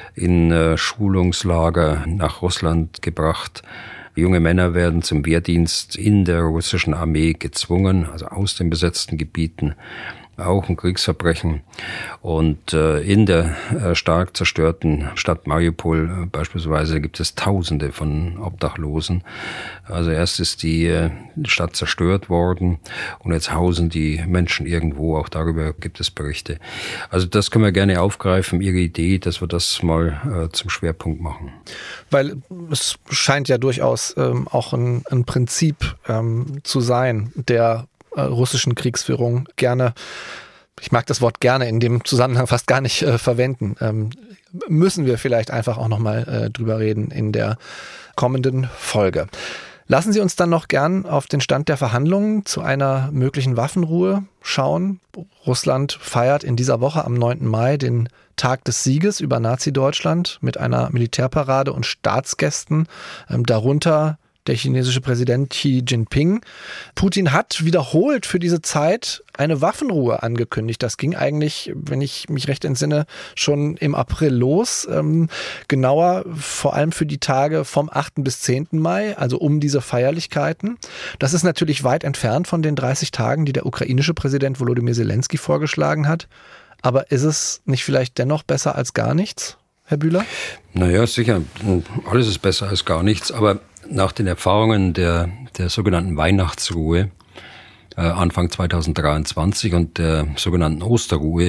in Schulungslager nach Russland gebracht. Junge Männer werden zum Wehrdienst in der russischen Armee gezwungen, also aus den besetzten Gebieten. Auch ein Kriegsverbrechen. Und in der stark zerstörten Stadt Mariupol beispielsweise gibt es Tausende von Obdachlosen. Also erst ist die Stadt zerstört worden und jetzt hausen die Menschen irgendwo. Auch darüber gibt es Berichte. Also das können wir gerne aufgreifen, Ihre Idee, dass wir das mal zum Schwerpunkt machen. Weil es scheint ja durchaus auch ein Prinzip zu sein, der russischen Kriegsführung gerne, ich mag das Wort gerne in dem Zusammenhang fast gar nicht verwenden, müssen wir vielleicht einfach auch nochmal drüber reden in der kommenden Folge. Lassen Sie uns dann noch gern auf den Stand der Verhandlungen zu einer möglichen Waffenruhe schauen. Russland feiert in dieser Woche am 9. Mai den Tag des Sieges über Nazi-Deutschland mit einer Militärparade und Staatsgästen, darunter der chinesische Präsident Xi Jinping. Putin hat wiederholt für diese Zeit eine Waffenruhe angekündigt. Das ging eigentlich, wenn ich mich recht entsinne, schon im April los. Genauer vor allem für die Tage vom 8. bis 10. Mai, also um diese Feierlichkeiten. Das ist natürlich weit entfernt von den 30 Tagen, die der ukrainische Präsident Volodymyr Zelensky vorgeschlagen hat. Aber ist es nicht vielleicht dennoch besser als gar nichts, Herr Bühler? Naja, sicher. Alles ist besser als gar nichts. Aber nach den Erfahrungen der sogenannten Weihnachtsruhe Anfang 2023 und der sogenannten Osterruhe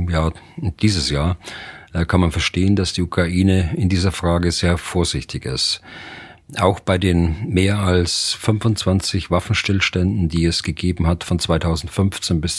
dieses Jahr kann man verstehen, dass die Ukraine in dieser Frage sehr vorsichtig ist. Auch bei den mehr als 25 Waffenstillständen, die es gegeben hat von 2015 bis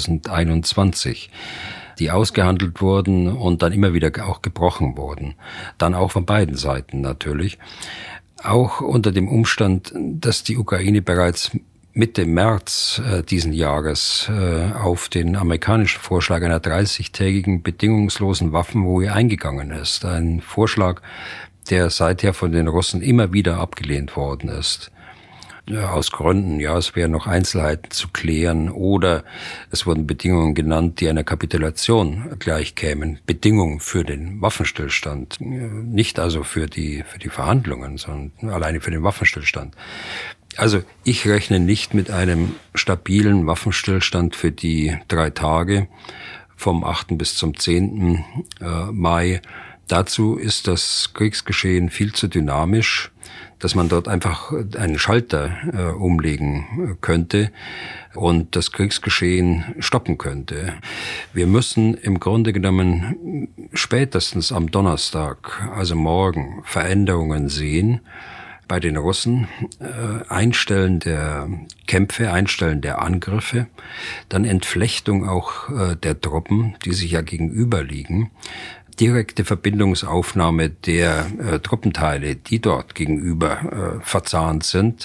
2021, die ausgehandelt wurden und dann immer wieder auch gebrochen wurden. Dann auch von beiden Seiten natürlich. Auch unter dem Umstand, dass die Ukraine bereits Mitte März diesen Jahres auf den amerikanischen Vorschlag einer 30-tägigen bedingungslosen Waffenruhe eingegangen ist. Ein Vorschlag, der seither von den Russen immer wieder abgelehnt worden ist. Aus Gründen, es wären noch Einzelheiten zu klären oder es wurden Bedingungen genannt, die einer Kapitulation gleichkämen. Bedingungen für den Waffenstillstand, nicht also für die Verhandlungen, sondern alleine für den Waffenstillstand. Also ich rechne nicht mit einem stabilen Waffenstillstand für die 3 Tage vom 8. bis zum 10. Mai. Dazu ist das Kriegsgeschehen viel zu dynamisch, dass man dort einfach einen Schalter umlegen könnte und das Kriegsgeschehen stoppen könnte. Wir müssen im Grunde genommen spätestens am Donnerstag, also morgen, Veränderungen sehen bei den Russen, Einstellen der Kämpfe, Einstellen der Angriffe, dann Entflechtung auch der Truppen, die sich ja gegenüberliegen, direkte Verbindungsaufnahme der Truppenteile, die dort gegenüber verzahnt sind,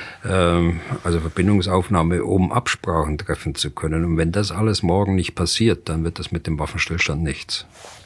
also Verbindungsaufnahme, um Absprachen treffen zu können. Und wenn das alles morgen nicht passiert, dann wird das mit dem Waffenstillstand nichts.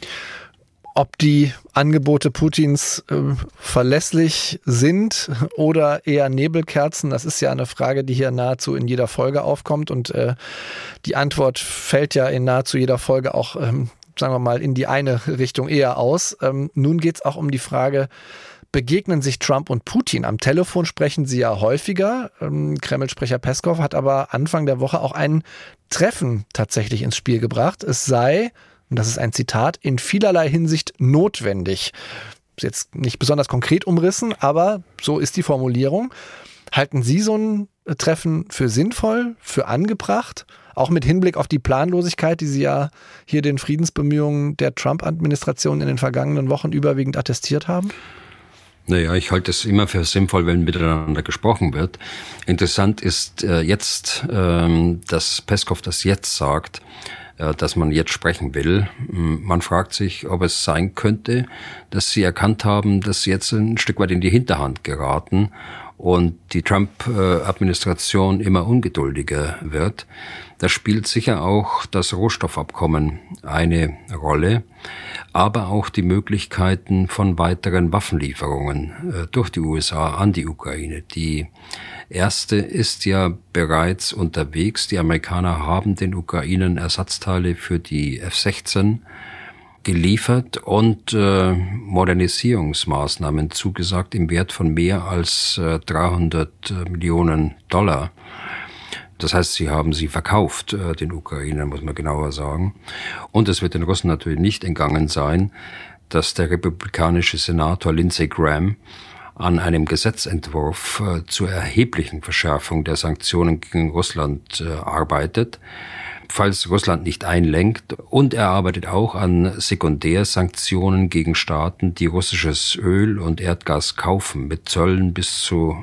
Ob die Angebote Putins verlässlich sind oder eher Nebelkerzen, das ist ja eine Frage, die hier nahezu in jeder Folge aufkommt. Und die Antwort fällt ja in nahezu jeder Folge auch, sagen wir mal, in die eine Richtung eher aus. Nun geht es auch um die Frage, begegnen sich Trump und Putin? Am Telefon sprechen sie ja häufiger. Kreml-Sprecher Peskov hat aber Anfang der Woche auch ein Treffen tatsächlich ins Spiel gebracht. Es sei, und das ist ein Zitat, in vielerlei Hinsicht notwendig. Ist jetzt nicht besonders konkret umrissen, aber so ist die Formulierung. Halten Sie so ein Treffen für sinnvoll, für angebracht? Auch mit Hinblick auf die Planlosigkeit, die Sie ja hier den Friedensbemühungen der Trump-Administration in den vergangenen Wochen überwiegend attestiert haben? Naja, ich halte es immer für sinnvoll, wenn miteinander gesprochen wird. Interessant ist jetzt, dass Peskov das jetzt sagt, dass man jetzt sprechen will. Man fragt sich, ob es sein könnte, dass sie erkannt haben, dass sie jetzt ein Stück weit in die Hinterhand geraten und die Trump-Administration immer ungeduldiger wird. Da spielt sicher auch das Rohstoffabkommen eine Rolle, aber auch die Möglichkeiten von weiteren Waffenlieferungen durch die USA an die Ukraine. Die erste ist ja bereits unterwegs. Die Amerikaner haben den Ukrainern Ersatzteile für die F-16 geliefert und Modernisierungsmaßnahmen zugesagt im Wert von mehr als 300 Millionen $. Das heißt, sie haben sie verkauft, den Ukrainern, muss man genauer sagen. Und es wird den Russen natürlich nicht entgangen sein, dass der republikanische Senator Lindsey Graham an einem Gesetzentwurf zur erheblichen Verschärfung der Sanktionen gegen Russland arbeitet, falls Russland nicht einlenkt. Und er arbeitet auch an Sekundärsanktionen gegen Staaten, die russisches Öl und Erdgas kaufen, mit Zöllen bis zu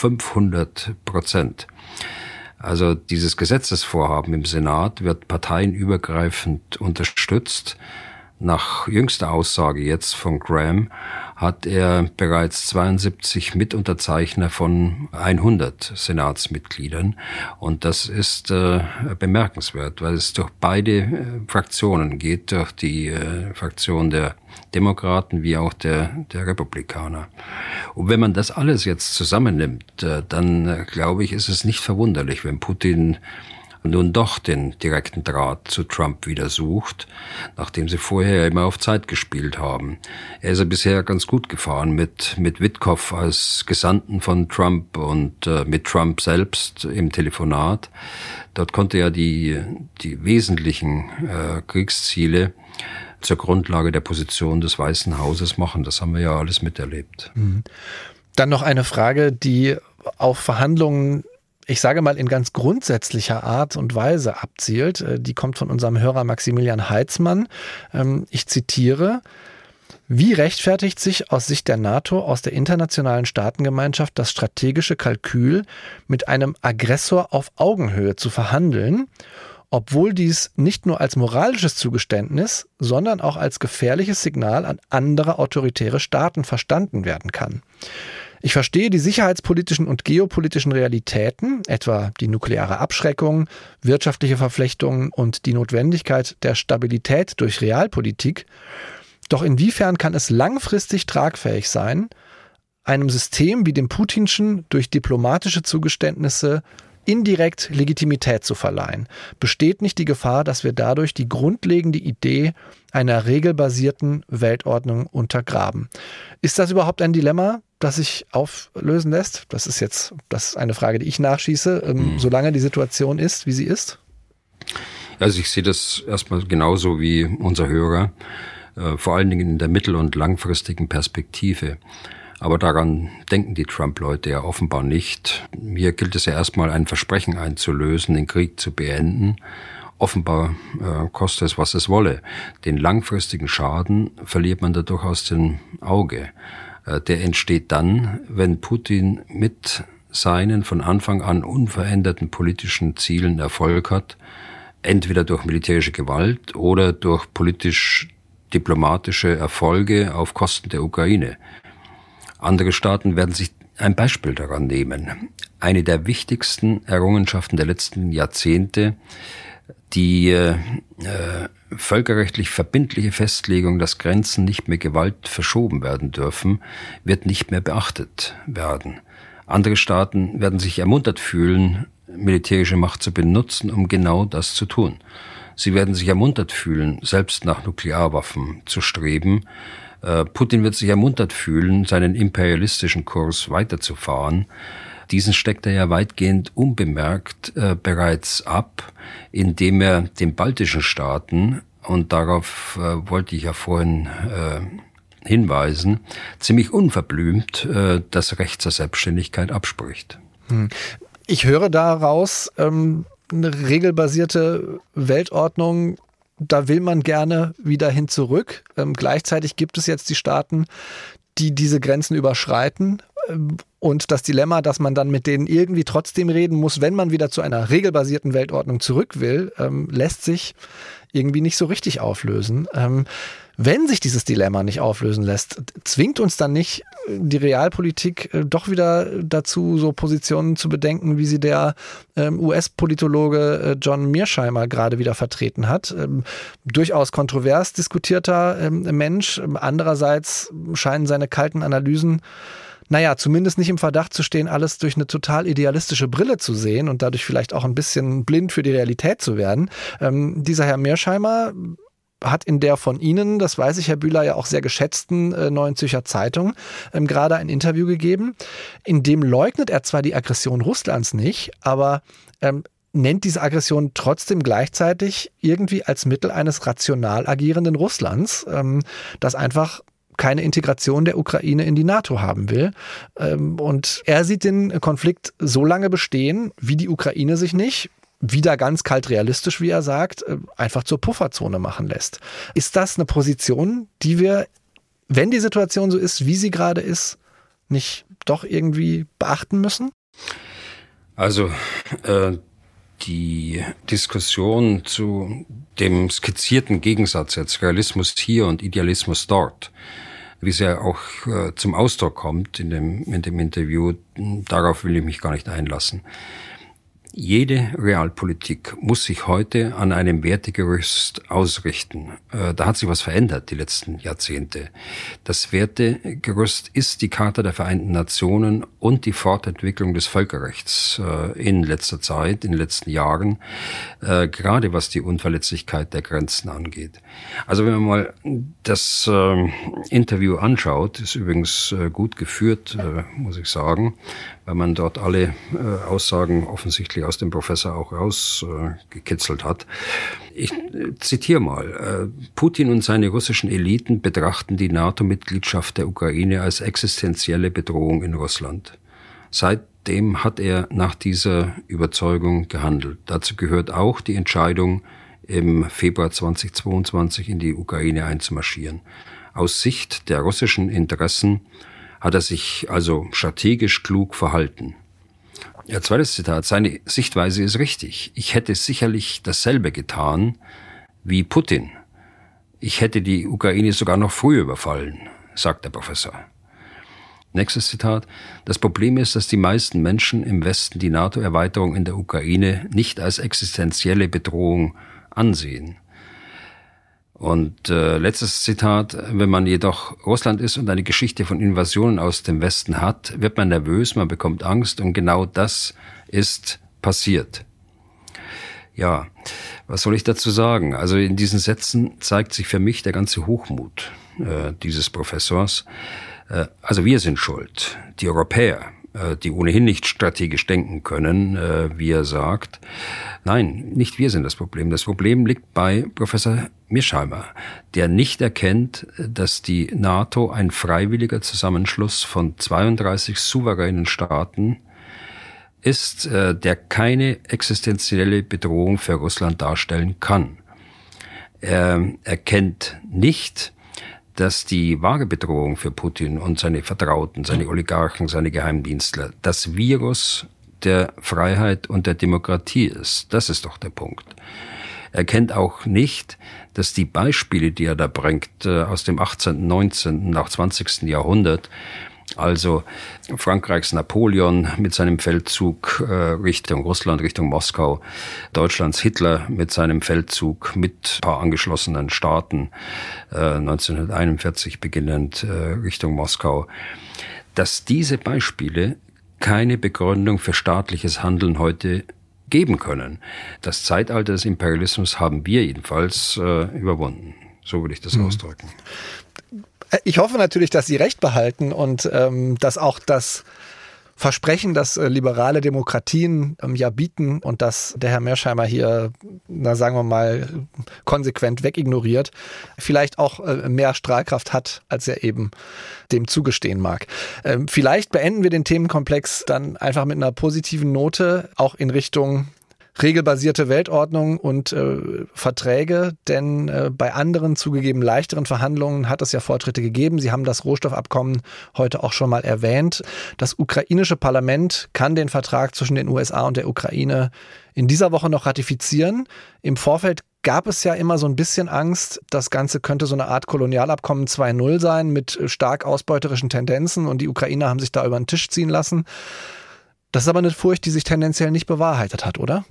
500%. Also dieses Gesetzesvorhaben im Senat wird parteienübergreifend unterstützt. Nach jüngster Aussage jetzt von Graham hat er bereits 72 Mitunterzeichner von 100 Senatsmitgliedern. Und das ist bemerkenswert, weil es durch beide Fraktionen geht, durch die Fraktion der Demokraten wie auch der Republikaner. Und wenn man das alles jetzt zusammennimmt, dann glaube ich, ist es nicht verwunderlich, wenn Putin nun doch den direkten Draht zu Trump wieder sucht, nachdem sie vorher immer auf Zeit gespielt haben. Er ist ja bisher ganz gut gefahren mit Witkow als Gesandten von Trump und mit Trump selbst im Telefonat. Dort konnte er die wesentlichen Kriegsziele zur Grundlage der Position des Weißen Hauses machen. Das haben wir ja alles miterlebt. Dann noch eine Frage, die auf Verhandlungen, ich sage mal, in ganz grundsätzlicher Art und Weise abzielt. Die kommt von unserem Hörer Maximilian Heitzmann. Ich zitiere: Wie rechtfertigt sich aus Sicht der NATO, aus der internationalen Staatengemeinschaft, das strategische Kalkül, mit einem Aggressor auf Augenhöhe zu verhandeln, obwohl dies nicht nur als moralisches Zugeständnis, sondern auch als gefährliches Signal an andere autoritäre Staaten verstanden werden kann? Ich verstehe die sicherheitspolitischen und geopolitischen Realitäten, etwa die nukleare Abschreckung, wirtschaftliche Verflechtungen und die Notwendigkeit der Stabilität durch Realpolitik. Doch inwiefern kann es langfristig tragfähig sein, einem System wie dem Putinschen durch diplomatische Zugeständnisse indirekt Legitimität zu verleihen? Besteht nicht die Gefahr, dass wir dadurch die grundlegende Idee einer regelbasierten Weltordnung untergraben? Ist das überhaupt ein Dilemma, das sich auflösen lässt? Das ist eine Frage, die ich nachschieße, solange die Situation ist, wie sie ist. Also ich sehe das erstmal genauso wie unser Hörer, vor allen Dingen in der mittel- und langfristigen Perspektive. Aber daran denken die Trump-Leute ja offenbar nicht. Hier gilt es ja erstmal, ein Versprechen einzulösen, den Krieg zu beenden. Offenbar koste es, was es wolle. Den langfristigen Schaden verliert man dadurch aus dem Auge. Der entsteht dann, wenn Putin mit seinen von Anfang an unveränderten politischen Zielen Erfolg hat, entweder durch militärische Gewalt oder durch politisch-diplomatische Erfolge auf Kosten der Ukraine. Andere Staaten werden sich ein Beispiel daran nehmen. Eine der wichtigsten Errungenschaften der letzten Jahrzehnte, die völkerrechtlich verbindliche Festlegung, dass Grenzen nicht mehr Gewalt verschoben werden dürfen, wird nicht mehr beachtet werden. Andere Staaten werden sich ermuntert fühlen, militärische Macht zu benutzen, um genau das zu tun. Sie werden sich ermuntert fühlen, selbst nach Nuklearwaffen zu streben. Putin wird sich ermuntert fühlen, seinen imperialistischen Kurs weiterzufahren. Diesen steckt er ja weitgehend unbemerkt bereits ab, indem er den baltischen Staaten, und darauf wollte ich ja vorhin hinweisen, ziemlich unverblümt das Recht zur Selbstständigkeit abspricht. Ich höre daraus, eine regelbasierte Weltordnung, da will man gerne wieder hin zurück. Gleichzeitig gibt es jetzt die Staaten, die diese Grenzen überschreiten. Und das Dilemma, dass man dann mit denen irgendwie trotzdem reden muss, wenn man wieder zu einer regelbasierten Weltordnung zurück will, lässt sich irgendwie nicht so richtig auflösen. Wenn sich dieses Dilemma nicht auflösen lässt, zwingt uns dann nicht die Realpolitik doch wieder dazu, so Positionen zu bedenken, wie sie der US-Politologe John Mearsheimer gerade wieder vertreten hat. Durchaus kontrovers diskutierter Mensch. Andererseits scheinen seine kalten Analysen zumindest nicht im Verdacht zu stehen, alles durch eine total idealistische Brille zu sehen und dadurch vielleicht auch ein bisschen blind für die Realität zu werden. Dieser Herr Mearsheimer hat in der von Ihnen, das weiß ich, Herr Bühler, ja auch sehr geschätzten Neuen Zürcher Zeitung gerade ein Interview gegeben. In dem leugnet er zwar die Aggression Russlands nicht, aber nennt diese Aggression trotzdem gleichzeitig irgendwie als Mittel eines rational agierenden Russlands, das einfach keine Integration der Ukraine in die NATO haben will. Und er sieht den Konflikt so lange bestehen, wie die Ukraine sich nicht, wieder ganz kalt realistisch, wie er sagt, einfach zur Pufferzone machen lässt. Ist das eine Position, die wir, wenn die Situation so ist, wie sie gerade ist, nicht doch irgendwie beachten müssen? Also die Diskussion zu dem skizzierten Gegensatz jetzt Realismus hier und Idealismus dort, wie es ja auch zum Ausdruck kommt in dem Interview, darauf will ich mich gar nicht einlassen. Jede Realpolitik muss sich heute an einem Wertegerüst ausrichten. Da hat sich was verändert die letzten Jahrzehnte. Das Wertegerüst ist die Charta der Vereinten Nationen und die Fortentwicklung des Völkerrechts in letzter Zeit, in den letzten Jahren, gerade was die Unverletzlichkeit der Grenzen angeht. Also wenn man mal das Interview anschaut, ist übrigens gut geführt, muss ich sagen, weil man dort alle Aussagen offensichtlich aus dem Professor auch rausgekitzelt hat. Ich zitiere mal. Putin und seine russischen Eliten betrachten die NATO-Mitgliedschaft der Ukraine als existenzielle Bedrohung in Russland. Seitdem hat er nach dieser Überzeugung gehandelt. Dazu gehört auch die Entscheidung, im Februar 2022 in die Ukraine einzumarschieren. Aus Sicht der russischen Interessen hat er sich also strategisch klug verhalten. Ja, zweites Zitat. Seine Sichtweise ist richtig. Ich hätte sicherlich dasselbe getan wie Putin. Ich hätte die Ukraine sogar noch früher überfallen, sagt der Professor. Nächstes Zitat. Das Problem ist, dass die meisten Menschen im Westen die NATO-Erweiterung in der Ukraine nicht als existenzielle Bedrohung ansehen. Und letztes Zitat, wenn man jedoch Russland ist und eine Geschichte von Invasionen aus dem Westen hat, wird man nervös, man bekommt Angst und genau das ist passiert. Ja, was soll ich dazu sagen? Also in diesen Sätzen zeigt sich für mich der ganze Hochmut dieses Professors. Also wir sind schuld, die Europäer, die ohnehin nicht strategisch denken können, wie er sagt. Nein, nicht wir sind das Problem. Das Problem liegt bei Professor Mearsheimer, der nicht erkennt, dass die NATO ein freiwilliger Zusammenschluss von 32 souveränen Staaten ist, der keine existenzielle Bedrohung für Russland darstellen kann. Er erkennt nicht, dass die wahre Bedrohung für Putin und seine Vertrauten, seine Oligarchen, seine Geheimdienstler, das Virus der Freiheit und der Demokratie ist. Das ist doch der Punkt. Er kennt auch nicht, dass die Beispiele, die er da bringt, aus dem 18., 19., und auch 20. Jahrhundert, also Frankreichs Napoleon mit seinem Feldzug Richtung Russland, Richtung Moskau, Deutschlands Hitler mit seinem Feldzug mit ein paar angeschlossenen Staaten 1941 beginnend Richtung Moskau, dass diese Beispiele keine Begründung für staatliches Handeln heute geben können. Das Zeitalter des Imperialismus haben wir jedenfalls überwunden. So würde ich das ausdrücken. Ich hoffe natürlich, dass Sie recht behalten und dass auch das Versprechen, das liberale Demokratien ja bieten und dass der Herr Mearsheimer hier, sagen wir mal, konsequent wegignoriert, vielleicht auch mehr Strahlkraft hat, als er eben dem zugestehen mag. Vielleicht beenden wir den Themenkomplex dann einfach mit einer positiven Note, auch in Richtung regelbasierte Weltordnung und Verträge, denn bei anderen zugegeben leichteren Verhandlungen hat es ja Fortschritte gegeben. Sie haben das Rohstoffabkommen heute auch schon mal erwähnt. Das ukrainische Parlament kann den Vertrag zwischen den USA und der Ukraine in dieser Woche noch ratifizieren. Im Vorfeld gab es ja immer so ein bisschen Angst, das Ganze könnte so eine Art Kolonialabkommen 2.0 sein mit stark ausbeuterischen Tendenzen und die Ukrainer haben sich da über den Tisch ziehen lassen. Das ist aber eine Furcht, die sich tendenziell nicht bewahrheitet hat, oder?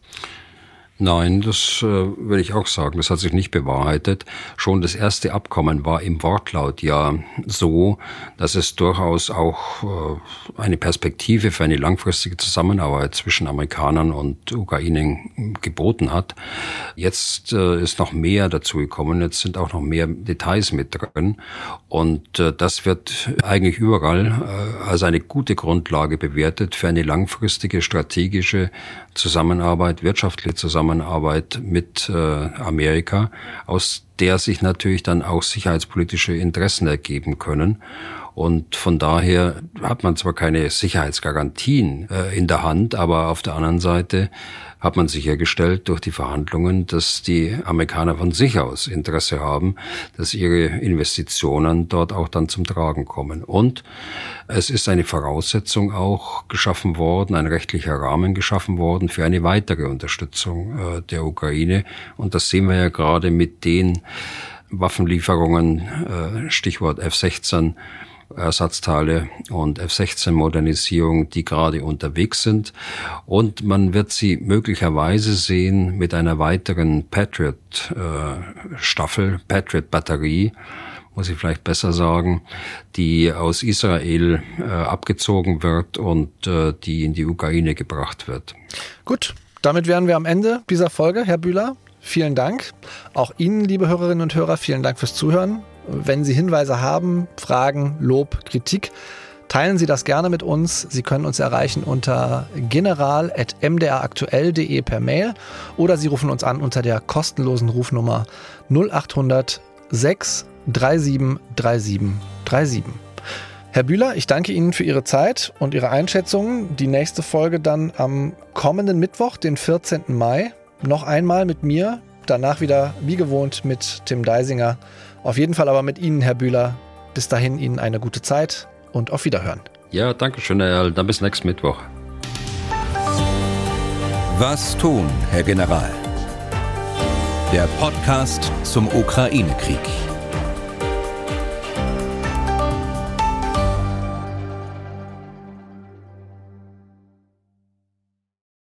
Nein, das würde ich auch sagen. Das hat sich nicht bewahrheitet. Schon das erste Abkommen war im Wortlaut ja so, dass es durchaus auch eine Perspektive für eine langfristige Zusammenarbeit zwischen Amerikanern und Ukraine geboten hat. Jetzt ist noch mehr dazu gekommen. Jetzt sind auch noch mehr Details mit drin. Und das wird eigentlich überall als eine gute Grundlage bewertet für eine langfristige strategische Zusammenarbeit, wirtschaftliche Zusammenarbeit mit Amerika, aus der sich natürlich dann auch sicherheitspolitische Interessen ergeben können. Und von daher hat man zwar keine Sicherheitsgarantien in der Hand, aber auf der anderen Seite hat man sichergestellt durch die Verhandlungen, dass die Amerikaner von sich aus Interesse haben, dass ihre Investitionen dort auch dann zum Tragen kommen. Und es ist eine Voraussetzung auch geschaffen worden, ein rechtlicher Rahmen geschaffen worden für eine weitere Unterstützung der Ukraine. Und das sehen wir ja gerade mit den Waffenlieferungen, Stichwort F-16, Ersatzteile und F-16-Modernisierung, die gerade unterwegs sind. Und man wird sie möglicherweise sehen mit einer weiteren Patriot-Staffel, Patriot-Batterie, muss ich vielleicht besser sagen, die aus Israel abgezogen wird und die in die Ukraine gebracht wird. Gut, damit wären wir am Ende dieser Folge. Herr Bühler, vielen Dank. Auch Ihnen, liebe Hörerinnen und Hörer, vielen Dank fürs Zuhören. Wenn Sie Hinweise haben, Fragen, Lob, Kritik, teilen Sie das gerne mit uns. Sie können uns erreichen unter general@mdraktuell.de per Mail oder Sie rufen uns an unter der kostenlosen Rufnummer 0800 6 37 37 37. Herr Bühler, ich danke Ihnen für Ihre Zeit und Ihre Einschätzungen. Die nächste Folge dann am kommenden Mittwoch, den 14. Mai. Noch einmal mit mir, danach wieder wie gewohnt mit Tim Deisinger. Auf jeden Fall aber mit Ihnen, Herr Bühler. Bis dahin Ihnen eine gute Zeit und auf Wiederhören. Ja, danke schön, Herr Erl. Dann bis nächsten Mittwoch. Was tun, Herr General? Der Podcast zum Ukraine-Krieg.